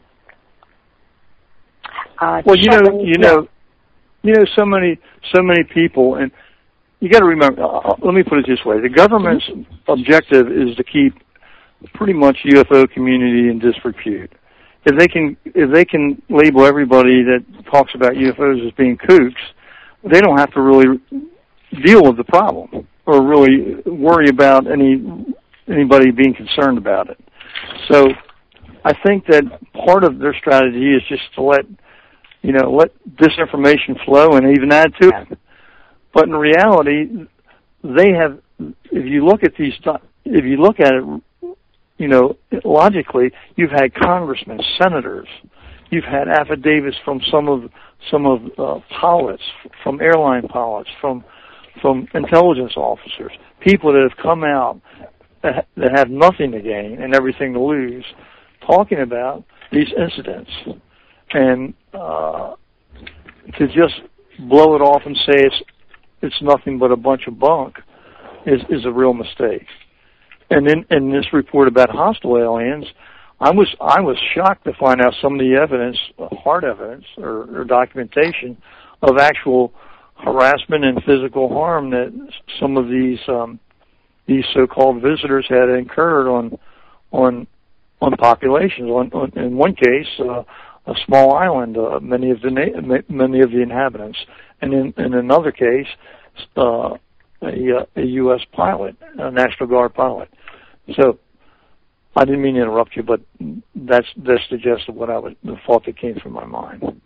uh, well, you know, you know, you know, so many, so many people, and you got to remember. Uh, let me put it this way: the government's mm-hmm. objective is to keep pretty much U F O community in disrepute. If they can, if they can label everybody that talks about U F Os as being kooks, they don't have to really deal with the problem or really worry about any anybody being concerned about it. So, I think that part of their strategy is just to let you know let disinformation flow and even add to it. But in reality, they have. If you look at these, if you look at it. You know, logically, you've had congressmen, senators, you've had affidavits from some of some of uh, pilots, from airline pilots, from from intelligence officers, people that have come out that, that have nothing to gain and everything to lose, talking about these incidents, and uh, to just blow it off and say it's it's nothing but a bunch of bunk is is a real mistake. And in, in this report about hostile aliens, I was I was shocked to find out some of the evidence, hard evidence or, or documentation of actual harassment and physical harm that some of these um, these so-called visitors had incurred on on on populations. On, on, in one case, uh, a small island, uh, many of the na- many of the inhabitants, and in, in another case, uh, a, a U S pilot, a National Guard pilot. So, I didn't mean to interrupt you, but that's that's the gist of what I would, the thought that came from my mind.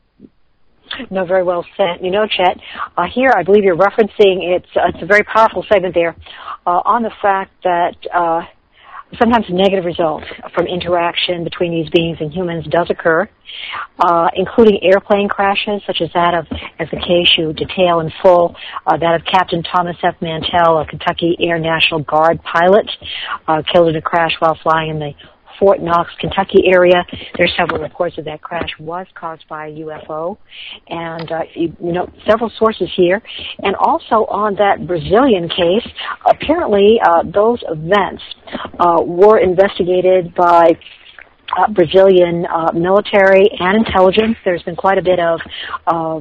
No, very well said. You know, Chet, uh, here I believe you're referencing, it's, uh, it's a very powerful segment there, uh, on the fact that uh, sometimes negative results from interaction between these beings and humans does occur, uh, including airplane crashes, such as that of, as the case you detail in full, uh, that of Captain Thomas F. Mantell, a Kentucky Air National Guard pilot, uh, killed in a crash while flying in the Fort Knox, Kentucky area. There's several reports that that crash was caused by a U F O, and uh, you, you know several sources here. And also on that Brazilian case, apparently uh, those events uh, were investigated by uh, Brazilian uh, military and intelligence. There's been quite a bit of uh,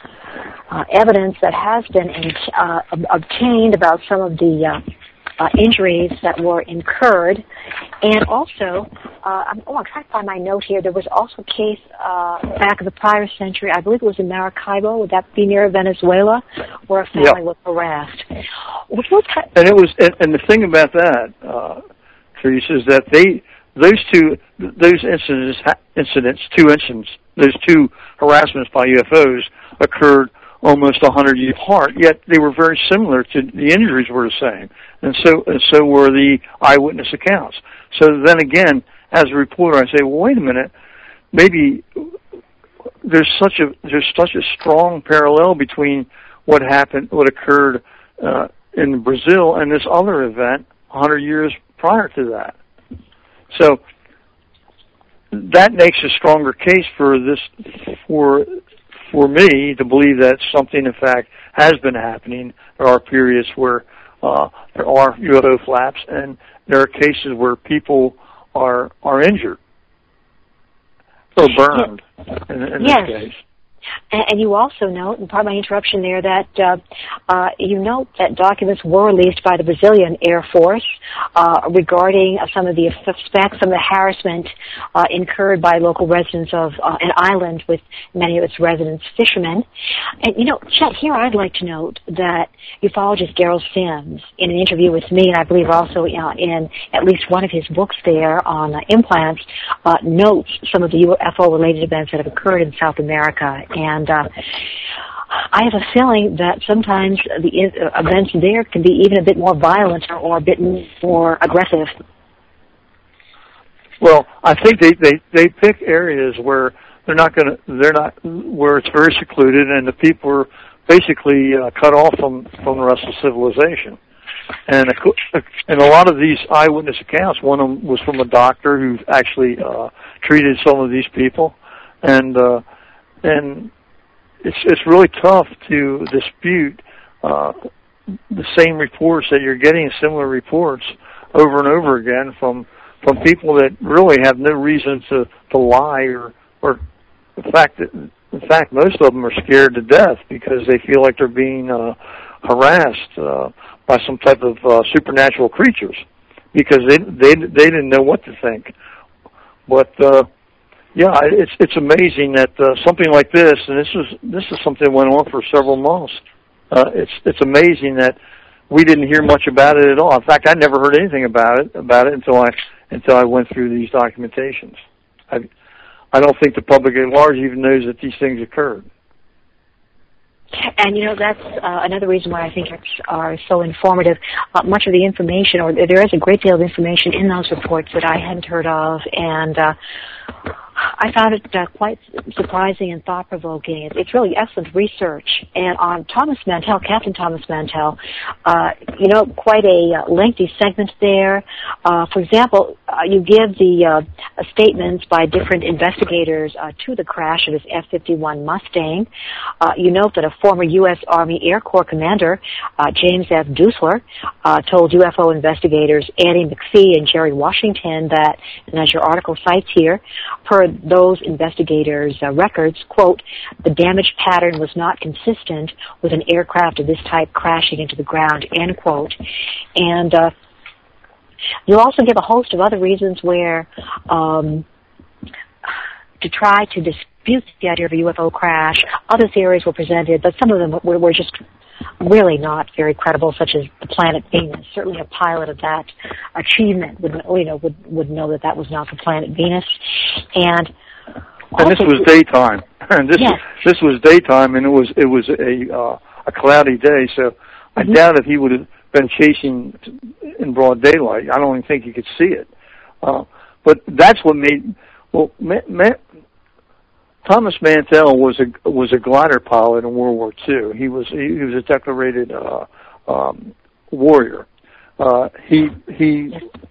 uh, evidence that has been in, uh, obtained about some of the uh, Uh, injuries that were incurred. And also, uh, I'm, oh, I'm trying to find my note here. There was also a case uh, back in the prior century, I believe it was in Maracaibo, would that be near Venezuela, where a family yeah. was harassed. Which was kind of, and it was, and, and the thing about that, uh, Teresa, is that they, those two, those incidents, incidents, two incidents, those two harassments by U F Os occurred almost a hundred years apart, yet they were very similar to the injuries were the same, and so and so were the eyewitness accounts. So then again, as a reporter, I say, well, wait a minute, maybe there's such a there's such a strong parallel between what happened, what occurred uh, in Brazil, and this other event a hundred years prior to that. So that makes a stronger case for this for. for me to believe that something, in fact, has been happening. There are periods where uh, there are U F O flaps, and there are cases where people are are injured or burned, in, in yes. this case. And, and you also note, and pardon my interruption there, that uh, uh, you note that documents were released by the Brazilian Air Force uh, regarding uh, some of the suspects, some of the harassment uh, incurred by local residents of uh, an island with many of its residents fishermen. And, you know, Chet, here I'd like to note that ufologist Daryl Sims, in an interview with me, and I believe also uh, in at least one of his books there on uh, implants, uh, notes some of the U F O-related events that have occurred in South America. And uh, I have a feeling that sometimes the uh, events there can be even a bit more violent or, or a bit more aggressive. Well, I think they, they, they pick areas where they're not going to, they're not, where it's very secluded and the people are basically uh, cut off from, from the rest of civilization. And in a lot of these eyewitness accounts, one of them was from a doctor who actually uh, treated some of these people. And, uh, and it's, it's really tough to dispute uh, the same reports that you're getting, similar reports over and over again from from people that really have no reason to, to lie or, or the fact that, in fact, most of them are scared to death because they feel like they're being uh, harassed uh, by some type of uh, supernatural creatures because they they they didn't know what to think. But uh, yeah, it's it's amazing that uh, something like this, and this is this is something that went on for several months. Uh, it's it's amazing that we didn't hear much about it at all. In fact, I never heard anything about it about it until I until I went through these documentations. I I don't think the public at large even knows that these things occurred. And, you know, that's uh, another reason why I think it's are so informative. Uh, much of the information, or there is a great deal of information in those reports that I hadn't heard of, and uh, I found it uh, quite surprising and thought-provoking. It's, it's really excellent research. And on Thomas Mantell, Captain Thomas Mantell, uh, you know, quite a uh, lengthy segment there. Uh, for example, uh, you give the uh, statements by different investigators uh, to the crash of his F fifty-one Mustang. Uh, you note that a former U S Army Air Corps commander, uh, James F. Dusler, uh, told U F O investigators Annie McPhee and Jerry Washington that, and as your article cites here, per those investigators' uh, records, quote, the damage pattern was not consistent with an aircraft of this type crashing into the ground, end quote. And uh, you also give a host of other reasons where um, to try to dispute the idea of a U F O crash. Other theories were presented, but some of them were, were just really not very credible, such as the planet Venus. Certainly a pilot of that achievement would, you know, would, would know that that was not the planet Venus. And, and this was daytime. And this, yes. this was daytime, and it was it was a uh, a cloudy day, so I mm-hmm. doubt if he would have been chasing in broad daylight. I don't even think you could see it. Uh, but that's what made, well, ma- ma- Thomas Mantell was a was a glider pilot in World War Two. He was he, he was a decorated uh, um, warrior. Uh, he he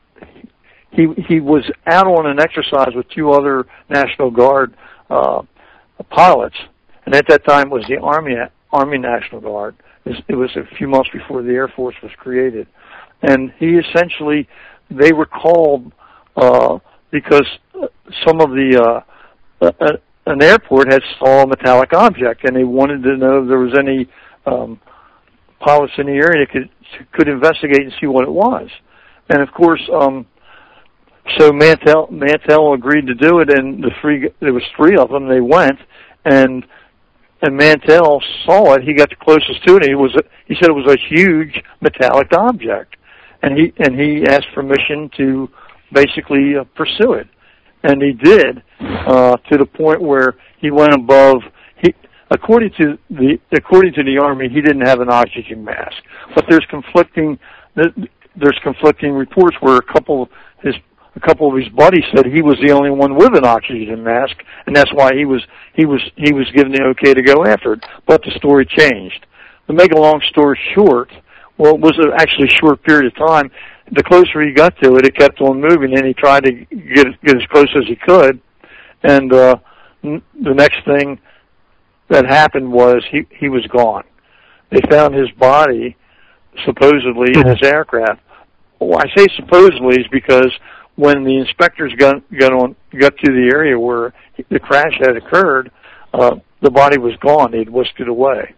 he he was out on an exercise with two other National Guard uh, pilots, and at that time it was the Army Army National Guard. It was a few months before the Air Force was created, and he essentially they were called uh, because some of the uh, uh, an airport had saw a metallic object, and they wanted to know if there was any um, pilots in the area that could could investigate and see what it was. And of course, um, so Mantell Mantell agreed to do it, and the three there was three of them. They went, and and Mantell saw it. He got the closest to it. He was he said it was a huge metallic object, and he and he asked permission to basically uh, pursue it. And he did, uh, to the point where he went above. He, according to the according to the Army, he didn't have an oxygen mask. But there's conflicting there's conflicting reports where a couple of his a couple of his buddies said he was the only one with an oxygen mask, and that's why he was he was he was given the okay to go after it. But the story changed. To make a long story short, well, it was actually a short period of time. The closer he got to it, it kept on moving, and he tried to get get as close as he could. And uh, n- the next thing that happened was he he was gone. They found his body supposedly in his aircraft. Well, I say supposedly is because when the inspectors got got on got to the area where the crash had occurred, uh, the body was gone. They'd whisked it away.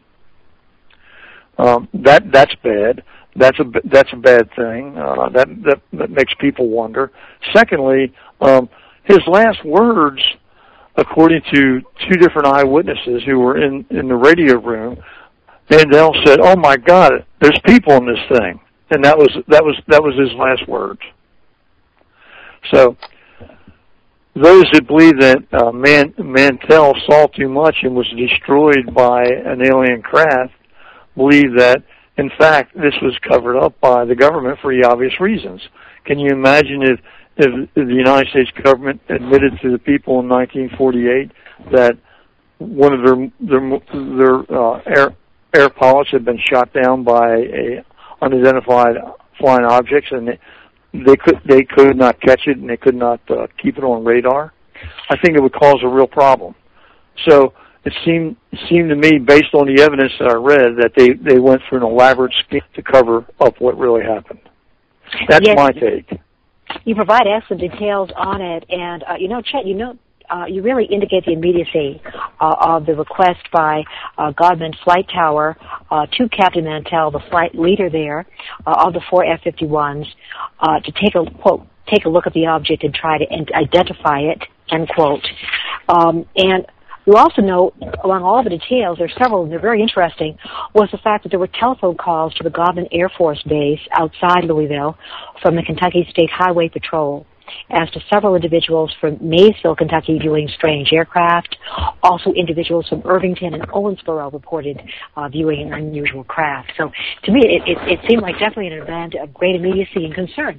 Um, that that's bad. That's a that's a bad thing. Uh, that, that that makes people wonder. Secondly, um, his last words, according to two different eyewitnesses who were in in the radio room, Mandel said, "Oh my God, there's people in this thing," and that was that was that was his last words. So, those that believe that uh, Man, Mantell saw too much and was destroyed by an alien craft believe that, in fact, this was covered up by the government for the obvious reasons. Can you imagine if, if, if the United States government admitted to the people in nineteen forty-eight that one of their their, their uh, air air pilots had been shot down by a unidentified flying objects, and they, they could they could not catch it and they could not uh, keep it on radar? I think it would cause a real problem. So it seemed it seemed to me, based on the evidence that I read, that they, they went through an elaborate scheme to cover up what really happened. That's yes, my take. You provide excellent details on it, and uh, you know, Chet, you know, uh, you really indicate the immediacy uh, of the request by uh, Godman Flight Tower uh, to Captain Mantell, the flight leader there uh, of the four F fifty-ones, uh, to take a quote, take a look at the object and try to identify it, end quote. Um, and you also note, among all the details, there are several, and they're very interesting, was the fact that there were telephone calls to the Godman Air Force Base outside Louisville from the Kentucky State Highway Patrol as to several individuals from Maysville, Kentucky, viewing strange aircraft. Also, individuals from Irvington and Owensboro reported uh, viewing an unusual craft. So, to me, it, it, it seemed like definitely an event of great immediacy and concern.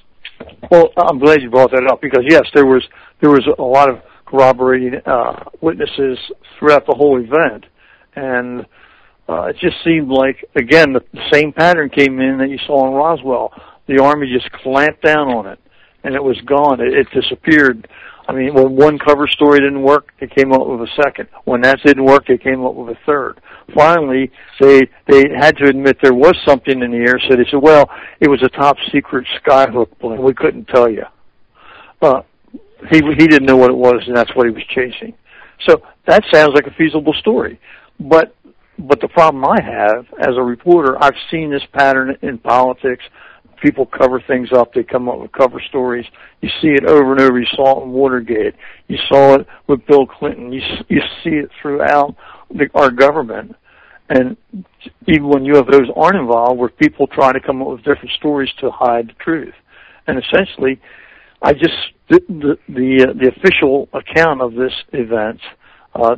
Well, I'm glad you brought that up because, yes, there was there was a lot of corroborating uh, witnesses throughout the whole event, and uh, it just seemed like, again, the, the same pattern came in that you saw in Roswell. The Army just clamped down on it, and it was gone. It, it disappeared. I mean, when one cover story didn't work, they came up with a second. When that didn't work, they came up with a third. Finally, they they had to admit there was something in the air, so they said, well, it was a top-secret skyhook balloon. We couldn't tell you. Uh, he he didn't know what it was, and that's what he was chasing. So that sounds like a feasible story. But but the problem I have, as a reporter, I've seen this pattern in politics. People cover things up. They come up with cover stories. You see it over and over. You saw it in Watergate. You saw it with Bill Clinton. You you see it throughout the, our government. And even when U F Os aren't involved, where people try to come up with different stories to hide the truth. And essentially, I just the the the, uh, the official account of this event uh,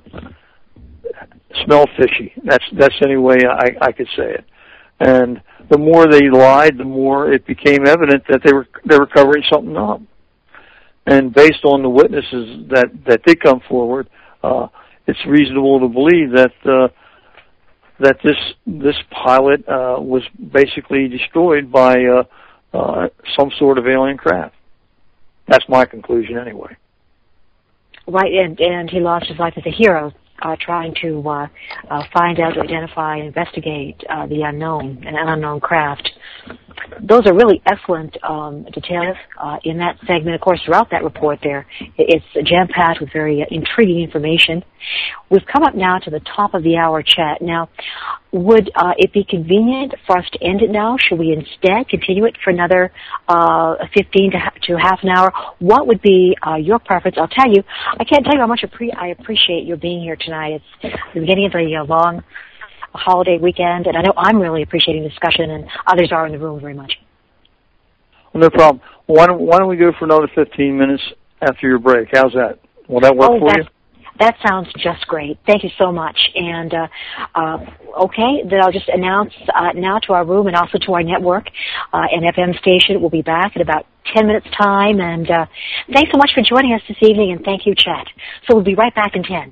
smelled fishy. That's that's any way I, I could say it. And the more they lied, the more it became evident that they were they were covering something up. And based on the witnesses that, that did come forward, uh, it's reasonable to believe that uh, that this this pilot uh, was basically destroyed by uh, uh, some sort of alien craft. That's my conclusion, anyway. Right, and and he lost his life as a hero. Uh, trying to uh, uh, find out, identify, and investigate uh, the unknown, an unknown craft. Those are really excellent um, details uh, in that segment. Of course, throughout that report there, it's jam-packed with very uh, intriguing information. We've come up now to the top of the hour chat. Now, would uh, it be convenient for us to end it now? Should we instead continue it for another uh, fifteen to, ha- to half an hour? What would be uh, your preference? I'll tell you, I can't tell you how much appre- I appreciate your being here tonight. It's the beginning of the uh, long holiday weekend, and I know I'm really appreciating the discussion, and others are in the room very much. Well, no problem. Why don't, why don't we go for another fifteen minutes after your break? How's that? Will that work oh, for you? That sounds just great. Thank you so much. And, uh, uh, okay, then I'll just announce uh, now to our room and also to our network, uh, an F M station. We'll be back in about ten minutes' time. And uh, thanks so much for joining us this evening, and thank you, Chet. So we'll be right back in ten.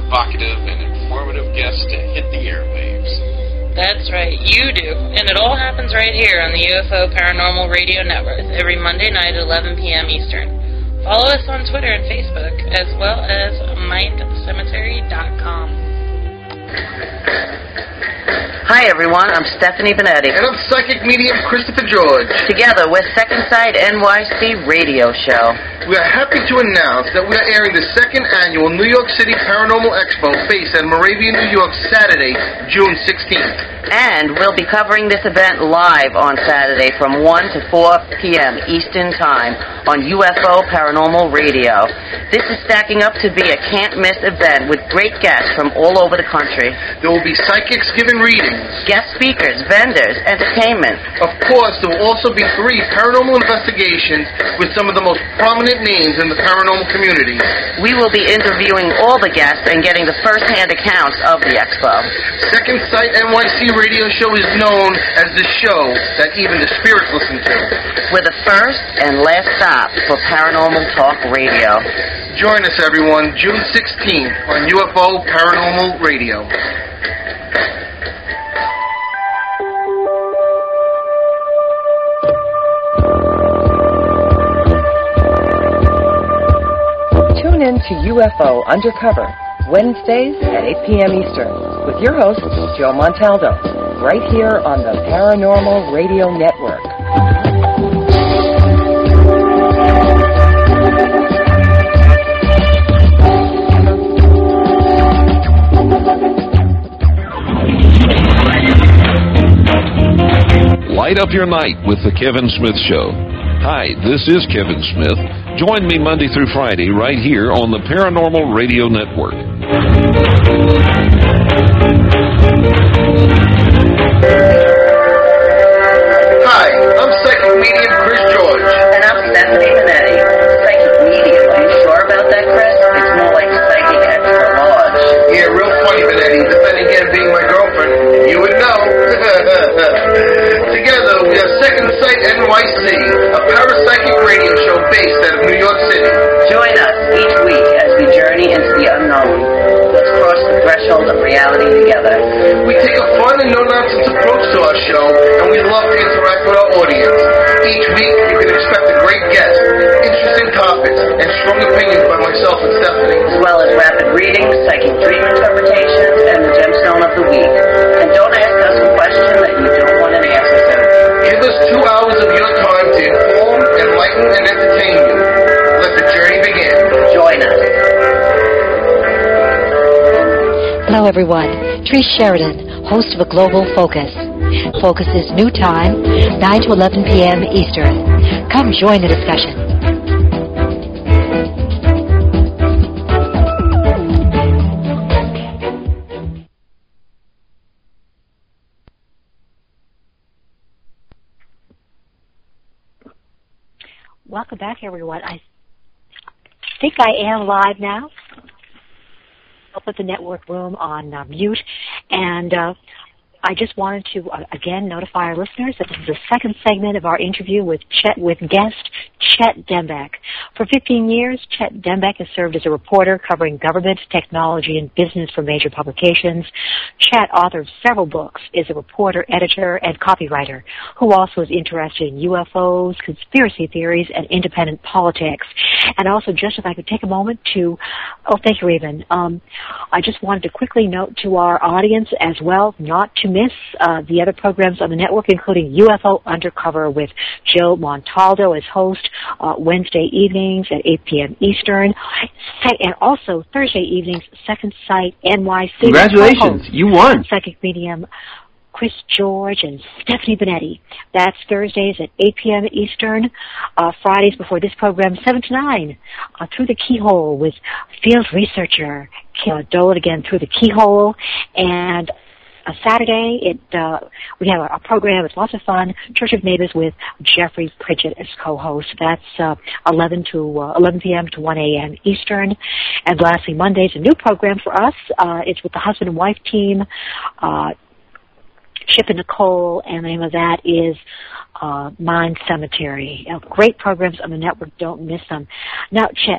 provocative, and informative guests to hit the airwaves. That's right, you do. And it all happens right here on the U F O Paranormal Radio Network every Monday night at eleven p.m. Eastern. Follow us on Twitter and Facebook, as well as mind cemetery dot com. Hi everyone, I'm Stephanie Benetti. And I'm psychic medium Christopher George. Together we're Second Sight N Y C radio show. We are happy to announce that we are airing the second annual New York City Paranormal Expo based at Moravian, New York, Saturday, June sixteenth. And we'll be covering this event live on Saturday from one to four p.m. Eastern Time on U F O Paranormal Radio. This is stacking up to be a can't-miss event with great guests from all over the country. There will be psychics giving readings, guest speakers, vendors, entertainment. Of course, there will also be three paranormal investigations with some of the most prominent names in the paranormal community. We will be interviewing all the guests and getting the first-hand accounts of the expo. Second Sight N Y C radio show is known as the show that even the spirits listen to. We're the first and last stop for Paranormal Talk Radio. Join us, everyone, June sixteenth on U F O Paranormal Radio. Tune in to U F O Undercover, Wednesdays at eight p.m. Eastern, with your host, Joe Montaldo, right here on the Paranormal Radio Network. Light up your night with The Kevin Smith Show. Hi, this is Kevin Smith. Join me Monday through Friday right here on the Paranormal Radio Network. Hi, I'm psychic medium Chris George. And I'm Stephanie Benetti. Psychic medium. Are you sure about that, Chris? It's more like psychic extra large. Yeah, real funny, Benetti. But then again, being my girlfriend, you would know. Together, we are Second Sight N Y C, a parapsychic radio show based out of New York City. Join us each week as we journey into the unknown. Let's cross the threshold of reality together. We take a fun and no-nonsense approach to our show, and we love to interact with our audience. Each week, you can expect a great guest, interesting topics, and strong opinions by myself and Stephanie. As well as rapid readings, psychic dream interpretations, and the gemstone of the week. And don't ask us a question that you don't want an answer to. Give us two hours of your time to inform, enlighten, and entertain you. Let the journey begin. Join us. Hello, everyone. Trish Sheridan, host of A Global Focus. Focus's new time, nine to eleven p.m. Eastern. Come join the discussion. Welcome back, everyone. I think I am live now. I'll put the network room on uh, mute, and uh, I just wanted to, uh, again, notify our listeners that this is the second segment of our interview with Chet, with guest Chet Dembeck. For fifteen years, Chet Dembeck has served as a reporter covering government, technology, and business for major publications. Chet authored several books, is a reporter, editor, and copywriter who also is interested in U F Os, conspiracy theories, and independent politics. And also, just if I could take a moment to, oh, thank you, Raven. Um, I just wanted to quickly note to our audience as well not to miss uh, the other programs on the network, including U F O Undercover with Joe Montaldo as host, uh, Wednesday evenings at eight p.m. Eastern, and also Thursday evenings, Second Sight N Y C. Congratulations, you won. Psychic medium Chris George and Stephanie Benetti. That's Thursdays at eight p.m. Eastern, uh, Fridays before this program, seven to nine, uh, Through the Keyhole with field researcher Dolan again, Through the Keyhole, and a Saturday, it uh, we have a, a program. It's lots of fun. Church of Neighbors with Jeffrey Pritchett as co-host. That's uh, eleven to uh, eleven p.m. to one a.m. Eastern. And lastly, Mondays, a new program for us. Uh, it's with the husband and wife team, uh, Chip and Nicole, and the name of that is uh, Mind Cemetery. Uh, great programs on the network. Don't miss them. Now, Chet,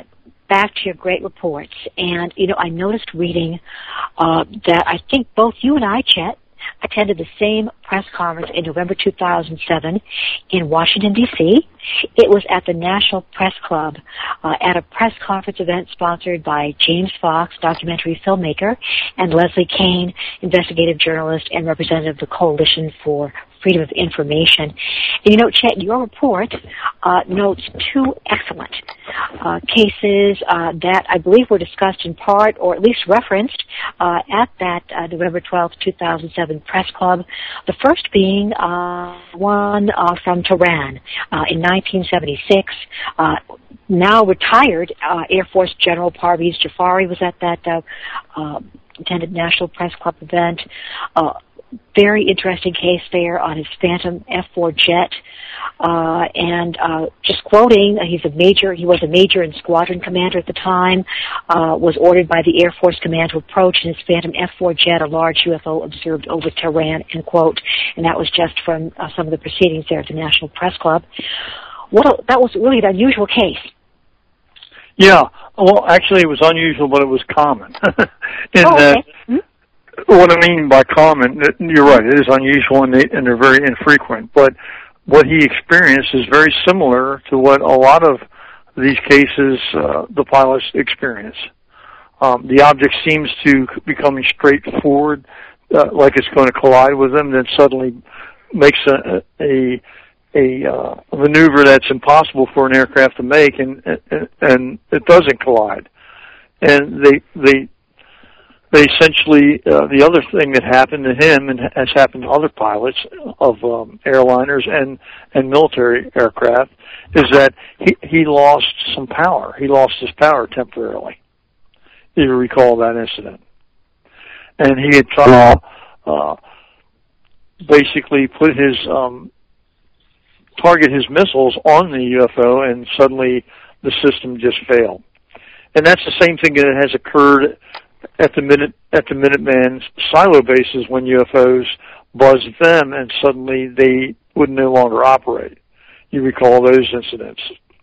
back to your great reports. And, you know, I noticed reading uh, that I think both you and I, Chet, attended the same press conference in November two thousand seven in Washington, D C It was at the National Press Club uh, at a press conference event sponsored by James Fox, documentary filmmaker, and Leslie Kean, investigative journalist and representative of the Coalition for Freedom of Information. And you know, Chet, your report uh, notes two excellent uh, cases uh, that I believe were discussed in part, or at least referenced, uh, at that uh, November twelfth, two thousand seven press club. The first being uh, one uh, from Tehran uh, in nineteen seventy-six. Uh, now retired uh, Air Force General Parviz Jafari was at that uh, uh, attended National Press Club event. Uh, very interesting case there on his Phantom F four jet. Uh, and uh, just quoting, he's a major, he was a major and squadron commander at the time, uh, was ordered by the Air Force Command to approach in his Phantom F four jet a large U F O observed over Tehran, end quote. And that was just from uh, some of the proceedings there at the National Press Club. What a, that was really an unusual case. Yeah, well, actually it was unusual, but it was common. in oh, okay. that, hmm? What I mean by common, you're right, it is unusual and, they, and they're very infrequent, but what he experienced is very similar to what a lot of these cases uh, the pilots experience. Um, the object seems to be coming straight forward, uh, like it's going to collide with them, then suddenly makes a, a, a, uh, a maneuver that's impossible for an aircraft to make, and, and, and it doesn't collide. And they, they, They essentially, uh, the other thing that happened to him and has happened to other pilots of um, airliners and, and military aircraft is that he, he lost some power. He lost his power temporarily. If you recall that incident. And he had tried to uh, basically put his, um, target his missiles on the U F O, and suddenly the system just failed. And that's the same thing that has occurred at the minute at the Minuteman silo bases when U F Os buzzed them and suddenly they would no longer operate. You recall those incidents?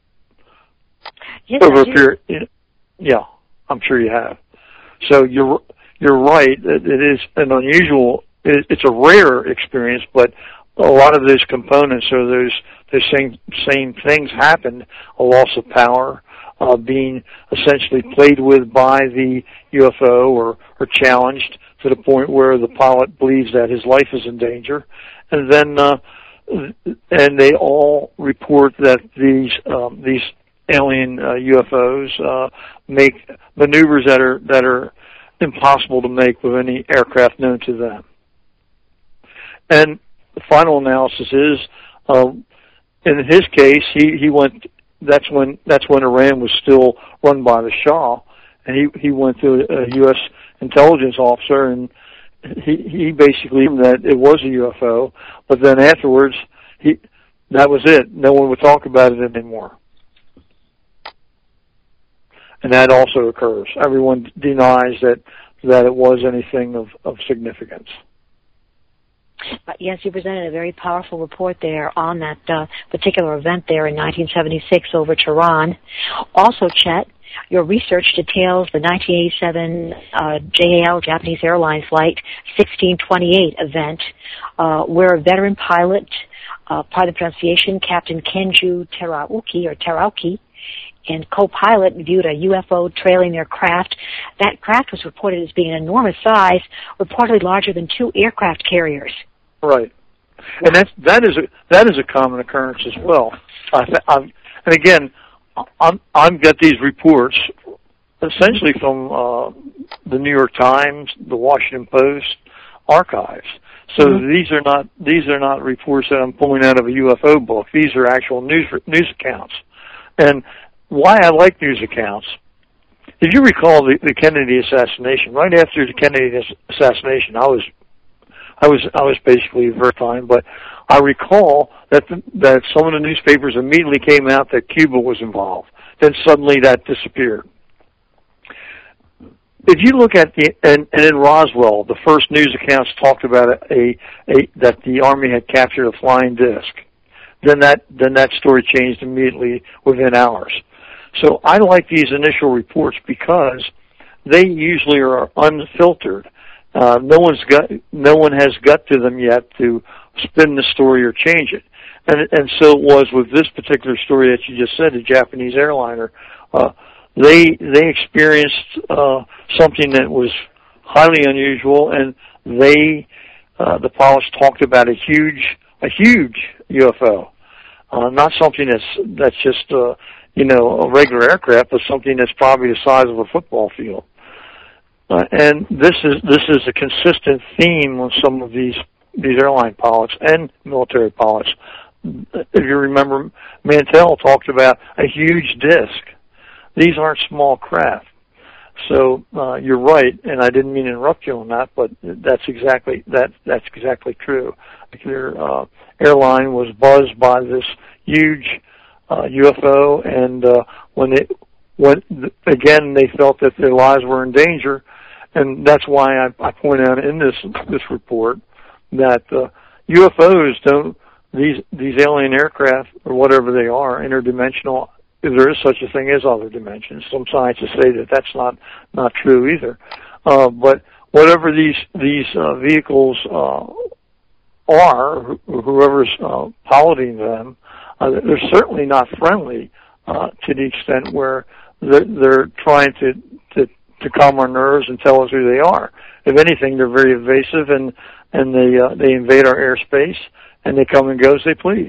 Yes, over I a do. period. Yeah, I'm sure you have. So you're you're right. It is an unusual. It's a rare experience, but a lot of those components or those those same same things happened. A loss of power. Uh, being essentially played with by the U F O or, or challenged to the point where the pilot believes that his life is in danger. And then, uh, and they all report that these, um, these alien uh, U F Os, uh, make maneuvers that are, that are impossible to make with any aircraft known to them. And the final analysis is, uh, in his case, he, he went, That's when that's when Iran was still run by the Shah, and he he went to a U S intelligence officer, and he he basically that it was a U F O, but then afterwards he that was it. No one would talk about it anymore, and that also occurs. Everyone denies that that it was anything of of significance. But yes, you presented a very powerful report there on that uh, particular event there in nineteen seventy-six over Tehran. Also, Chet, your research details the nineteen eighty-seven uh, J A L, Japanese Airline Flight sixteen twenty-eight event, uh, where a veteran pilot, uh, part of the pronunciation, Captain Kenju Terauki, or Terauki, and co-pilot viewed a U F O trailing their craft. That craft was reported as being an enormous size, reportedly larger than two aircraft carriers. Right, and that's that is a that is a common occurrence as well. I th- I'm, and again, I'm I've got these reports essentially from uh, the New York Times, the Washington Post archives. So mm-hmm. these are not these are not reports that I'm pulling out of a U F O book. These are actual news news accounts, and why I like news accounts. If you recall the, the Kennedy assassination, right after the Kennedy assassination, I was, I was, I was basically verifying, but I recall that the, that some of the newspapers immediately came out that Cuba was involved. Then suddenly that disappeared. If you look at the and, and in Roswell, the first news accounts talked about a, a that the Army had captured a flying disc. Then that then that story changed immediately within hours. So I like these initial reports because they usually are unfiltered. Uh, no one's got, no one has got to them yet to spin the story or change it. And, and so it was with this particular story that you just said, the Japanese airliner. Uh, they, they experienced, uh, something that was highly unusual, and they, uh, the pilots talked about a huge, a huge U F O. Uh, not something that's, that's just, uh, you know, a regular aircraft, but something that's probably the size of a football field. Uh, and this is this is a consistent theme with some of these these airline pilots and military pilots. If you remember, Mantell talked about a huge disc. These aren't small craft. So uh, you're right, and I didn't mean to interrupt you on that, but that's exactly that that's exactly true. Their uh, airline was buzzed by this huge uh, U F O, and uh, when it when again they felt that their lives were in danger. And that's why I, I point out in this this report that uh, U F Os don't these these alien aircraft or whatever they are interdimensional. If there is such a thing as other dimensions, some scientists say that that's not not true either. Uh, but whatever these these uh, vehicles uh, are, whoever's uh, piloting them, uh, they're certainly not friendly uh, to the extent where they're, they're trying to to to calm our nerves and tell us who they are. If anything, they're very evasive, and and they uh, they invade our airspace, and they come and go as they please,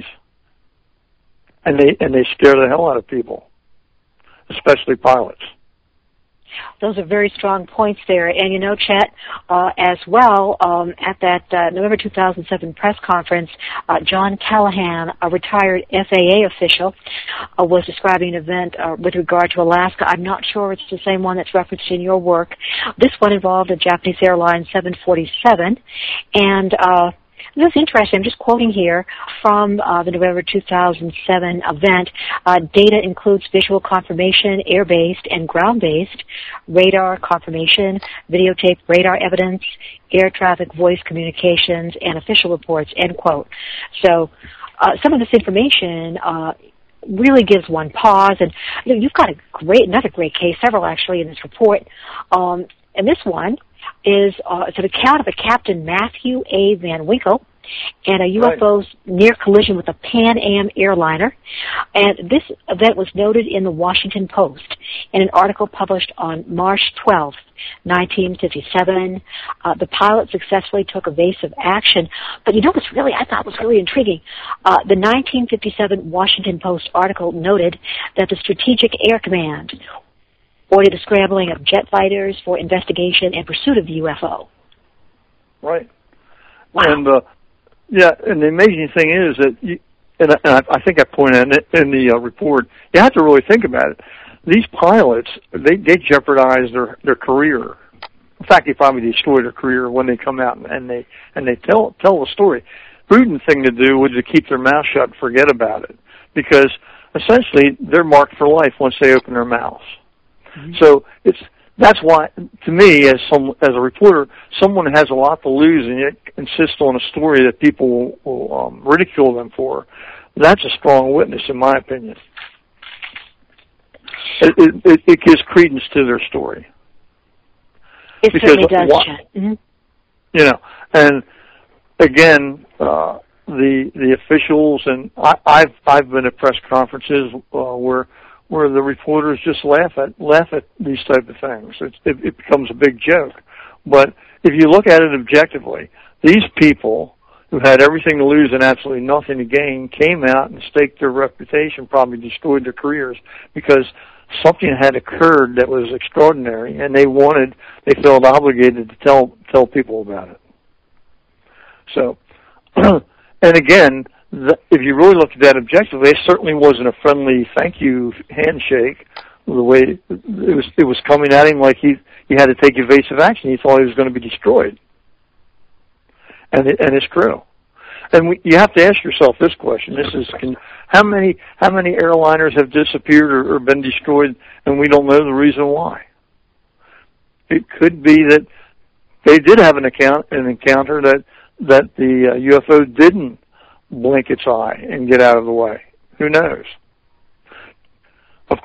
and they and they scare the hell out of people, especially pilots. Those are very strong points there. And, you know, Chet, uh, as well, um, at that uh, November two thousand seven press conference, uh, John Callahan, a retired F A A official, uh, was describing an event uh, with regard to Alaska. I'm not sure it's the same one that's referenced in your work. This one involved a Japanese airline seven forty-seven, and uh, this is interesting. I'm just quoting here from uh, the November two thousand seven event. Uh, data includes visual confirmation, air-based and ground-based, radar confirmation, videotape radar evidence, air traffic voice communications, and official reports, end quote. So uh, some of this information uh, really gives one pause. And you know, you've got a great, another great case, several actually in this report. Um, and this one is uh, it's an account of a Captain Matthew A. Van Winkle and a U F O's right. near collision with a Pan Am airliner. And this event was noted in the Washington Post in an article published on March twelfth, nineteen fifty-seven. Uh, the pilot successfully took evasive action. But you know what's really, I thought was really intriguing? Uh, the nineteen fifty-seven Washington Post article noted that the Strategic Air Command ordered the scrambling of jet fighters for investigation and pursuit of the U F O. Right. Wow. And, uh, yeah, and the amazing thing is that, you, and, I, and I think I pointed out in, in the uh, report, you have to really think about it. These pilots, they, they jeopardize their, their career. In fact, they probably destroy their career when they come out and, and they and they tell tell the story. Prudent thing to do was to keep their mouth shut and forget about it, because essentially they're marked for life once they open their mouths. Mm-hmm. So it's that's why, to me, as some as a reporter, someone has a lot to lose and yet insists on a story that people will, will um, ridicule them for. That's a strong witness, in my opinion. It, it, it gives credence to their story. It because certainly does, what, Chet. Mm-hmm. You know, and again, uh, the the officials, and I, I've I've been at press conferences uh, where. where the reporters just laugh at laugh at these type of things. It's, it, it becomes a big joke. But if you look at it objectively, these people who had everything to lose and absolutely nothing to gain came out and staked their reputation, probably destroyed their careers, because something had occurred that was extraordinary, and they wanted, they felt obligated to tell tell people about it. So, and again, The, if you really look at that objectively, it certainly wasn't a friendly thank you handshake. The way it was, it was coming at him like he he had to take evasive action. He thought he was going to be destroyed, and it, and his crew. And we, you have to ask yourself this question: This is can, how many how many airliners have disappeared or, or been destroyed, and we don't know the reason why? It could be that they did have an account an encounter that that the uh, U F O didn't blink its eye and get out of the way. Who knows? Of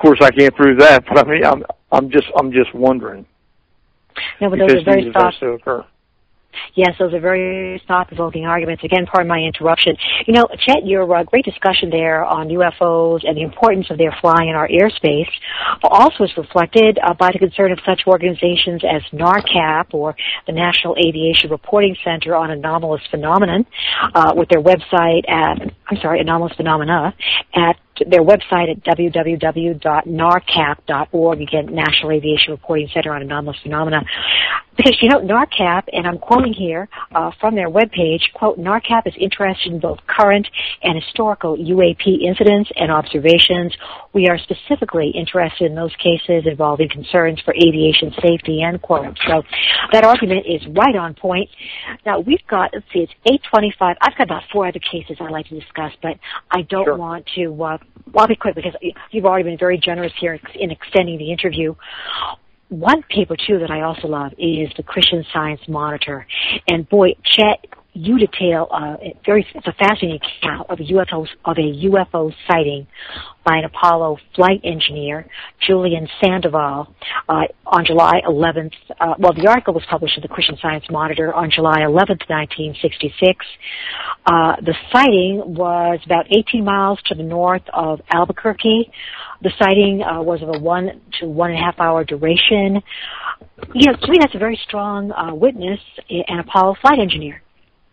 course, I can't prove that, but I mean, I'm I'm just I'm just wondering. No, but those are very thought- to occur. Yes, those are very thought-provoking arguments. Again, pardon my interruption. You know, Chet, your uh, great discussion there on U F Os and the importance of their flying in our airspace also is reflected uh, by the concern of such organizations as NARCAP, or the National Aviation Reporting Center on Anomalous Phenomenon, uh, with their website at, I'm sorry, Anomalous Phenomena, at their website at w w w dot narcap dot org, again, National Aviation Reporting Center on Anomalous Phenomena. Because, you know, NARCAP, and I'm quoting here uh, from their webpage, quote, NARCAP is interested in both current and historical U A P incidents and observations. We are specifically interested in those cases involving concerns for aviation safety, end quote. So that argument is right on point. Now, we've got, let's see, it's eight twenty-five. I've got about four other cases I'd like to discuss, but I don't Sure. want to, uh, well, I'll be quick because you've already been very generous here in extending the interview. One paper, too, that I also love is the Christian Science Monitor. And, boy, Chet, you detail uh, very, it's a fascinating account of a U F O, of a U F O sighting by an Apollo flight engineer, Julian Sandoval, uh, on July eleventh. Uh, well, the article was published in the Christian Science Monitor on July eleventh, nineteen sixty-six. Uh, the sighting was about eighteen miles to the north of Albuquerque. The sighting uh, was of a one to one and a half hour duration. You know, to me, that's a very strong uh, witness, an Apollo flight engineer.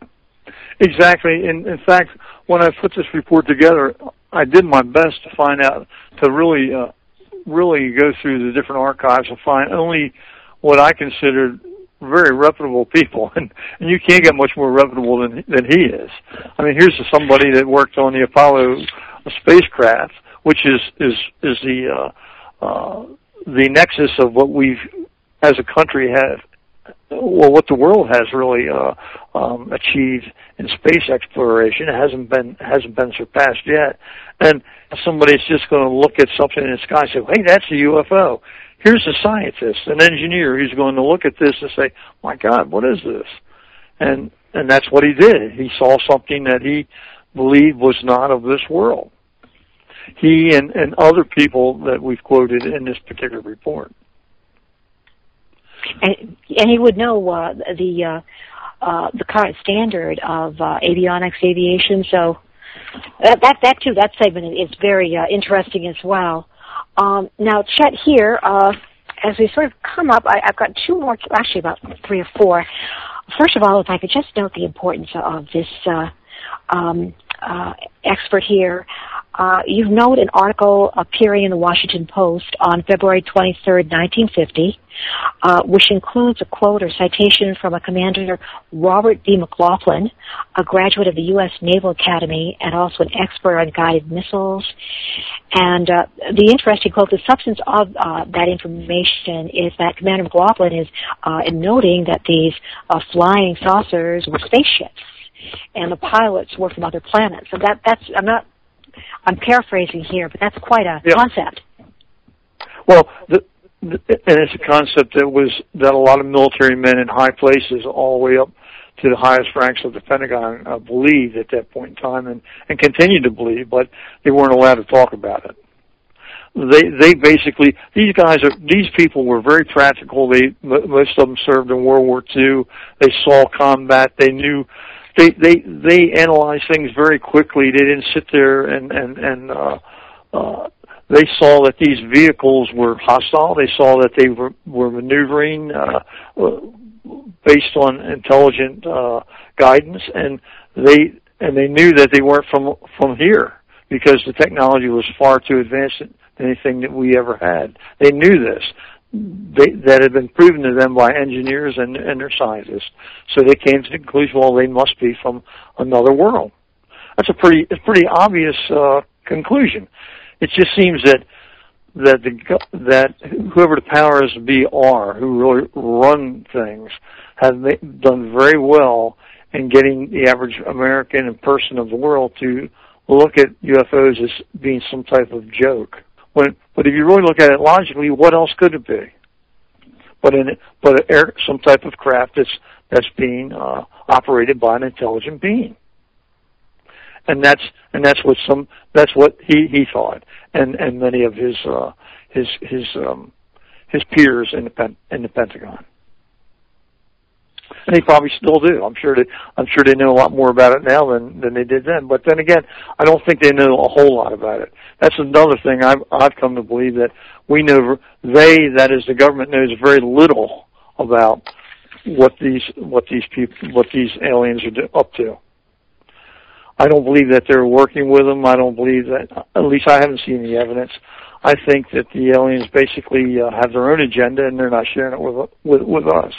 Exactly. In, in fact, when I put this report together, I did my best to find out, to really, uh, really go through the different archives and find only what I considered very reputable people, and, and you can't get much more reputable than than he is. I mean, here's somebody that worked on the Apollo spacecraft, which is is is the uh, uh, the nexus of what we've, as a country, have. Well, what the world has really uh, um, achieved in space exploration. It hasn't been hasn't been surpassed yet. And somebody's just going to look at something in the sky and say, "Hey, that's a U F O." Here's a scientist, an engineer, who's going to look at this and say, "My God, what is this?" And and that's what he did. He saw something that he believed was not of this world. He and, and other people that we've quoted in this particular report. And, and he would know uh, the uh, uh, the current standard of uh, avionics aviation. So that that, that too, that segment is very uh, interesting as well. Um, now, Chet, here, uh, as we sort of come up, I, I've got two more, actually about three or four. First of all, if I could just note the importance of this uh, um, uh, expert here. Uh, you've noted an article appearing in the Washington Post on February twenty-third, nineteen fifty, uh, which includes a quote or citation from a Commander Robert D. McLaughlin, a graduate of the U S Naval Academy and also an expert on guided missiles. And uh, the interesting quote, the substance of uh, that information is that Commander McLaughlin is uh, in noting that these uh, flying saucers were spaceships, and the pilots were from other planets. So that that's I'm not. I'm paraphrasing here, but that's quite a yeah. concept. Well, the, the, and it's a concept that was that a lot of military men in high places, all the way up to the highest ranks of the Pentagon, uh, believed at that point in time, and, and continue to believe, but they weren't allowed to talk about it. They they basically these guys are these people were very practical. They most of them served in World War Two. They saw combat. They knew. They, they they analyzed things very quickly. They didn't sit there and and and uh, uh, they saw that these vehicles were hostile. They saw that they were were maneuvering uh, based on intelligent uh, guidance, and they and they knew that they weren't from from here because the technology was far too advanced than anything that we ever had. They knew this. They, that had been proven to them by engineers and, and their scientists. So they came to the conclusion, well, they must be from another world. That's a pretty, it's a pretty obvious uh, conclusion. It just seems that that the that whoever the powers be are, who really run things, have made, done very well in getting the average American and person of the world to look at U F Os as being some type of joke. When, but if you really look at it logically, what else could it be? But in but an air, some type of craft that's that's being uh, operated by an intelligent being. and that's and that's what some that's what he he thought, and and many of his uh, his his um, his peers in the pen, in the Pentagon. And they probably still do. I'm sure they, I'm sure they know a lot more about it now than, than they did then. But then again, I don't think they know a whole lot about it. That's another thing I've, I've come to believe, that we know, they, that is the government, knows very little about what these, what these people, what these aliens are do, up to. I don't believe that they're working with them. I don't believe that, at least I haven't seen any evidence. I think that the aliens basically uh, have their own agenda and they're not sharing it with, with, with us.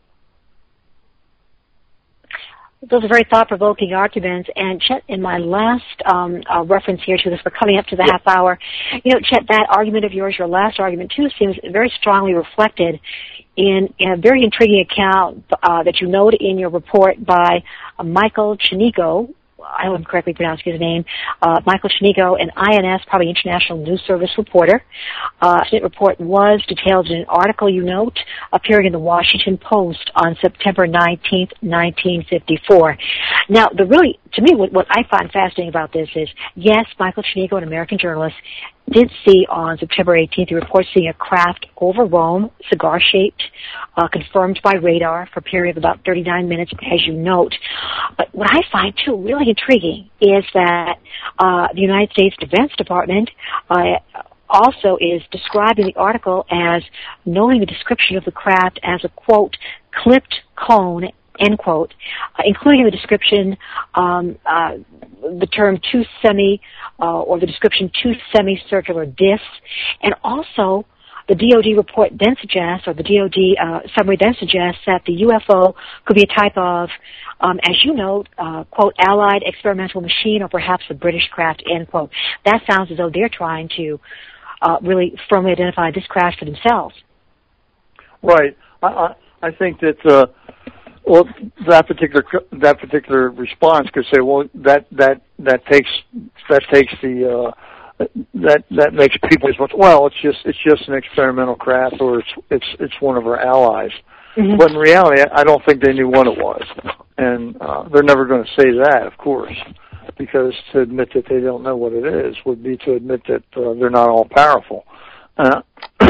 Those are very thought-provoking arguments. And Chet, in my last um, uh, reference here to this, we're coming up to the yeah. half hour. You know, Chet, that argument of yours, your last argument too, seems very strongly reflected in, in a very intriguing account uh, that you note in your report by uh, Michael Chinigo. I hope I'm correctly pronouncing his name, uh, Michael Chinigo, an I N S, probably International News Service reporter. Uh, the report was detailed in an article, you note, appearing in the Washington Post on September nineteenth, nineteen fifty-four. Now, the really, to me, what, what I find fascinating about this is, yes, Michael Chinigo, an American journalist, did see on September eighteenth, he reports seeing a craft over Rome, cigar-shaped, uh, confirmed by radar for a period of about thirty-nine minutes, as you note. But what I find, too, really intriguing is that uh, the United States Defense Department uh, also is described in the article as noting the description of the craft as a, quote, clipped cone, end quote, uh, including the description, um, uh, the term two semi, uh, or the description two semicircular discs, and also the D O D report then suggests, or the D O D uh, summary then suggests, that the U F O could be a type of, um, as you note, uh, quote, allied experimental machine, or perhaps a British craft, end quote. That sounds as though they're trying to uh, really firmly identify this craft for themselves. Right. I, I, I think that. Uh, Well, that particular that particular response could say, well, that that that takes that takes the uh, that that makes people as much. Well, it's just it's just an experimental craft, or it's it's it's one of our allies. Mm-hmm. But in reality, I don't think they knew what it was, and uh, they're never going to say that, of course, because to admit that they don't know what it is would be to admit that uh, they're not all powerful. Uh,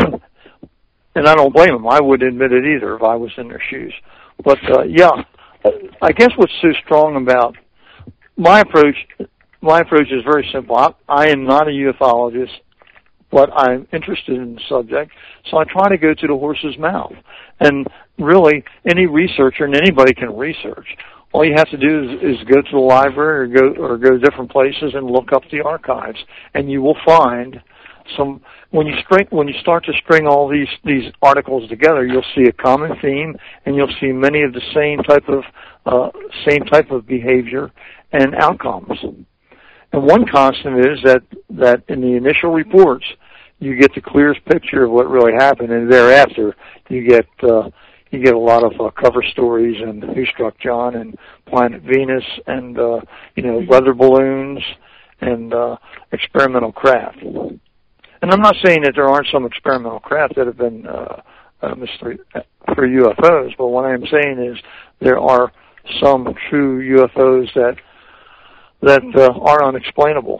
and I don't blame them. I wouldn't admit it either if I was in their shoes. But, uh, yeah, I guess what's so strong about my approach, my approach is very simple. I, I am not a ufologist, but I'm interested in the subject, so I try to go to the horse's mouth. And really, any researcher, and anybody can research, all you have to do is, is go to the library or go, or go to different places and look up the archives, and you will find some. When you string, when you start to string all these these articles together, you'll see a common theme, and you'll see many of the same type of uh, same type of behavior and outcomes. And one constant is that that in the initial reports, you get the clearest picture of what really happened, and thereafter you get uh, you get a lot of uh, cover stories and Who Struck John and Planet Venus and uh, you know weather balloons and uh, experimental craft. And I'm not saying that there aren't some experimental craft that have been uh, uh, mystery for U F Os, but what I am saying is there are some true U F Os that that uh, are unexplainable.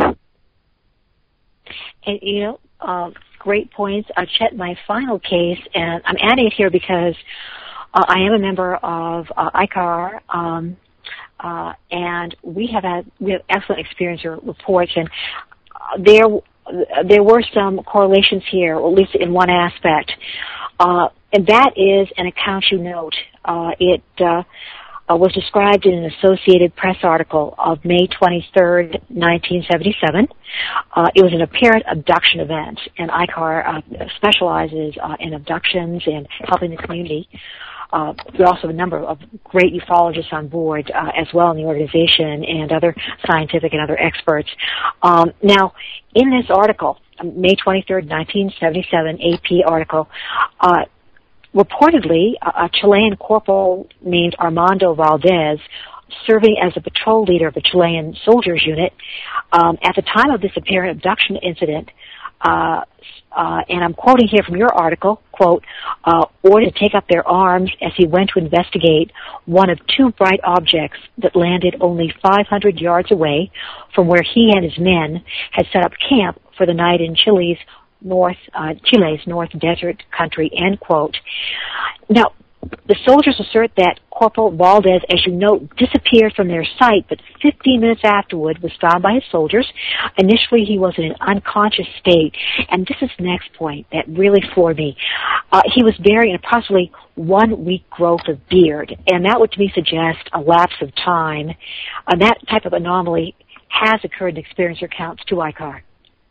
And you know, uh, great points. Uh, Chet, my final case, and I'm adding it here because uh, I am a member of uh, I C A R, um, uh, and we have had we have excellent experience or reports, and uh, there. There were some correlations here, or at least in one aspect, uh, and that is an account you note. Uh, it uh, uh, was described in an Associated Press article of May twenty-third, nineteen seventy-seven. Uh, it was an apparent abduction event, and I C A R uh, specializes uh, in abductions and helping the community. Uh, we also have a number of great ufologists on board uh, as well in the organization, and other scientific and other experts. Um, now, in this article, May twenty-third, nineteen seventy-seven, A P article, uh, reportedly a, a Chilean corporal named Armando Valdez, serving as a patrol leader of a Chilean soldiers unit, um, at the time of this apparent abduction incident, uh, uh, and I'm quoting here from your article, quote, uh, ordered to take up their arms as he went to investigate one of two bright objects that landed only five hundred yards away from where he and his men had set up camp for the night in Chile's North, uh, Chile's North Desert country, end quote. Now, the soldiers assert that Corporal Valdez, as you know, disappeared from their sight, but fifteen minutes afterward was found by his soldiers. Initially, he was in an unconscious state, and this is the next point that really floored me. Uh, he was bearing approximately one week growth of beard, and that would to me suggest a lapse of time. Uh, that type of anomaly has occurred in experiencer accounts too, Icar.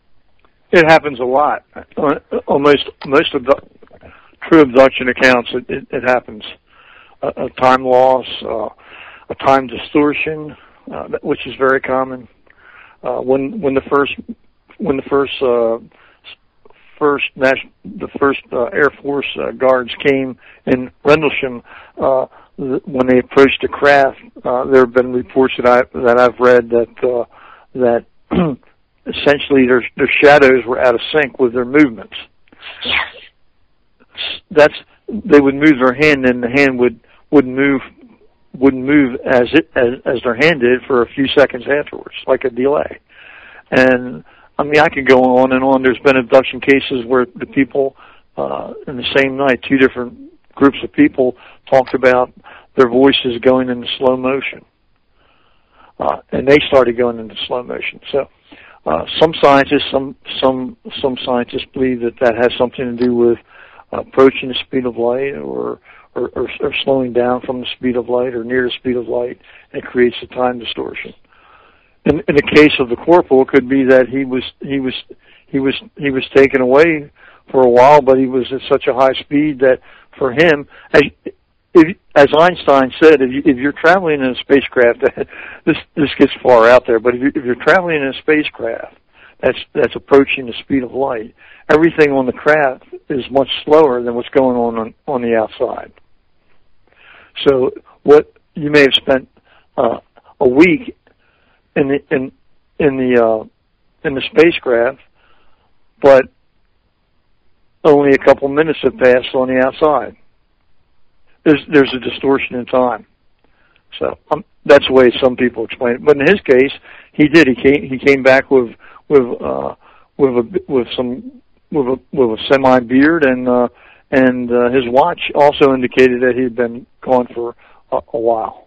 It happens a lot. Almost most of the true abduction accounts, it, it, it happens. A, a time loss, uh, a time distortion, uh, which is very common. Uh, when when the first when the first uh, first national, the first uh, Air Force uh, guards came in Rendlesham, uh, th- when they approached the craft, uh, there have been reports that I that I've read that uh, that essentially their their shadows were out of sync with their movements. Yes. That's they would move their hand, and the hand would wouldn't move wouldn't move as it as, as their hand did for a few seconds afterwards, like a delay. And I mean, I could go on and on. There's been abduction cases where the people uh, in the same night, two different groups of people, talked about their voices going into slow motion, uh, and they started going into slow motion. So. Uh, some scientists, some some some scientists believe that that has something to do with uh, approaching the speed of light, or, or or or slowing down from the speed of light, or near the speed of light, and it creates a time distortion. In, in the case of the corporal, it could be that he was he was he was he was taken away for a while, but he was at such a high speed that for him, as, if, as Einstein said, if, you, if you're traveling in a spacecraft, this this gets far out there, but if, you, if you're traveling in a spacecraft that's that's approaching the speed of light, everything on the craft is much slower than what's going on on, on the outside. So what you may have spent uh, a week in the in in the uh, in the spacecraft, but only a couple minutes have passed on the outside. There's there's a distortion in time, so um, that's the way some people explain it. But in his case, he did. He came he came back with with uh, with a with some with a with a semi beard, and uh, and uh, his watch also indicated that he had been gone for a, a while.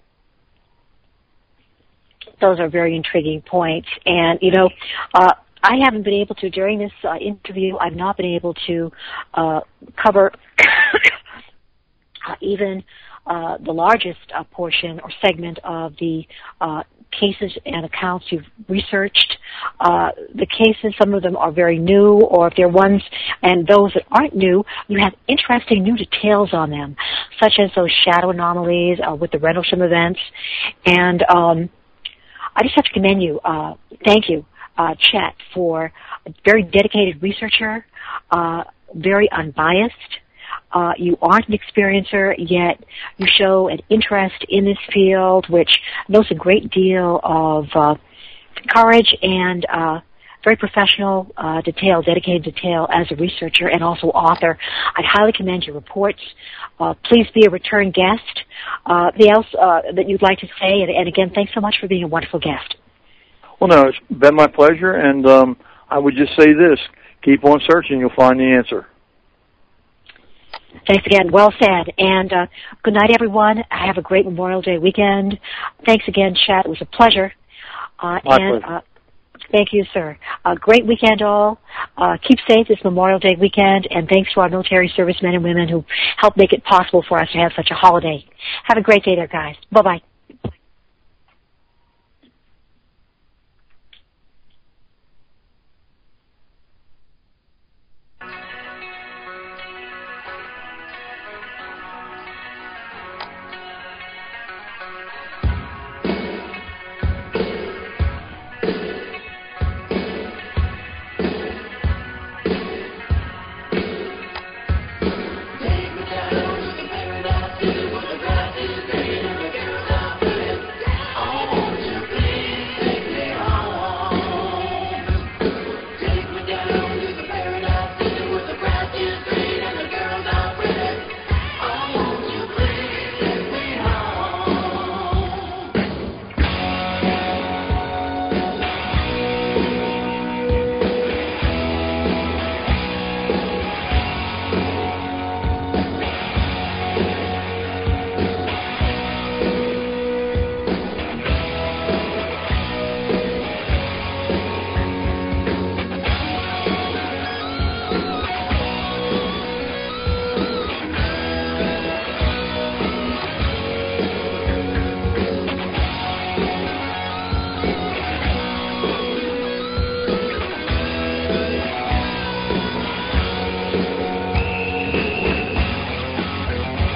Those are very intriguing points, and you know. Uh, I haven't been able to, during this uh, interview, I've not been able to uh, cover uh, even uh, the largest uh, portion or segment of the uh, cases and accounts you've researched. Uh, the cases, some of them are very new, or if they're ones, and those that aren't new, you have interesting new details on them, such as those shadow anomalies uh, with the Rendlesham events. And um, I just have to commend you. Uh, thank you. Uh, Chet, for a very dedicated researcher, uh, very unbiased. Uh, you aren't an experiencer, yet you show an interest in this field, which knows a great deal of uh, courage and uh, very professional uh, detail, dedicated detail as a researcher and also author. I'd highly commend your reports. Uh, please be a return guest. Uh, anything else uh, that you'd like to say? And, and again, thanks so much for being a wonderful guest. Well, no, it's been my pleasure, and um, I would just say this. Keep on searching. You'll find the answer. Thanks again. Well said. And uh, good night, everyone. Have a great Memorial Day weekend. Thanks again, Chet. It was a pleasure. Uh, my and pleasure. Uh, thank you, sir. Uh, great weekend, all. Uh, keep safe this Memorial Day weekend, and thanks to our military servicemen and women who helped make it possible for us to have such a holiday. Have a great day there, guys. Bye-bye.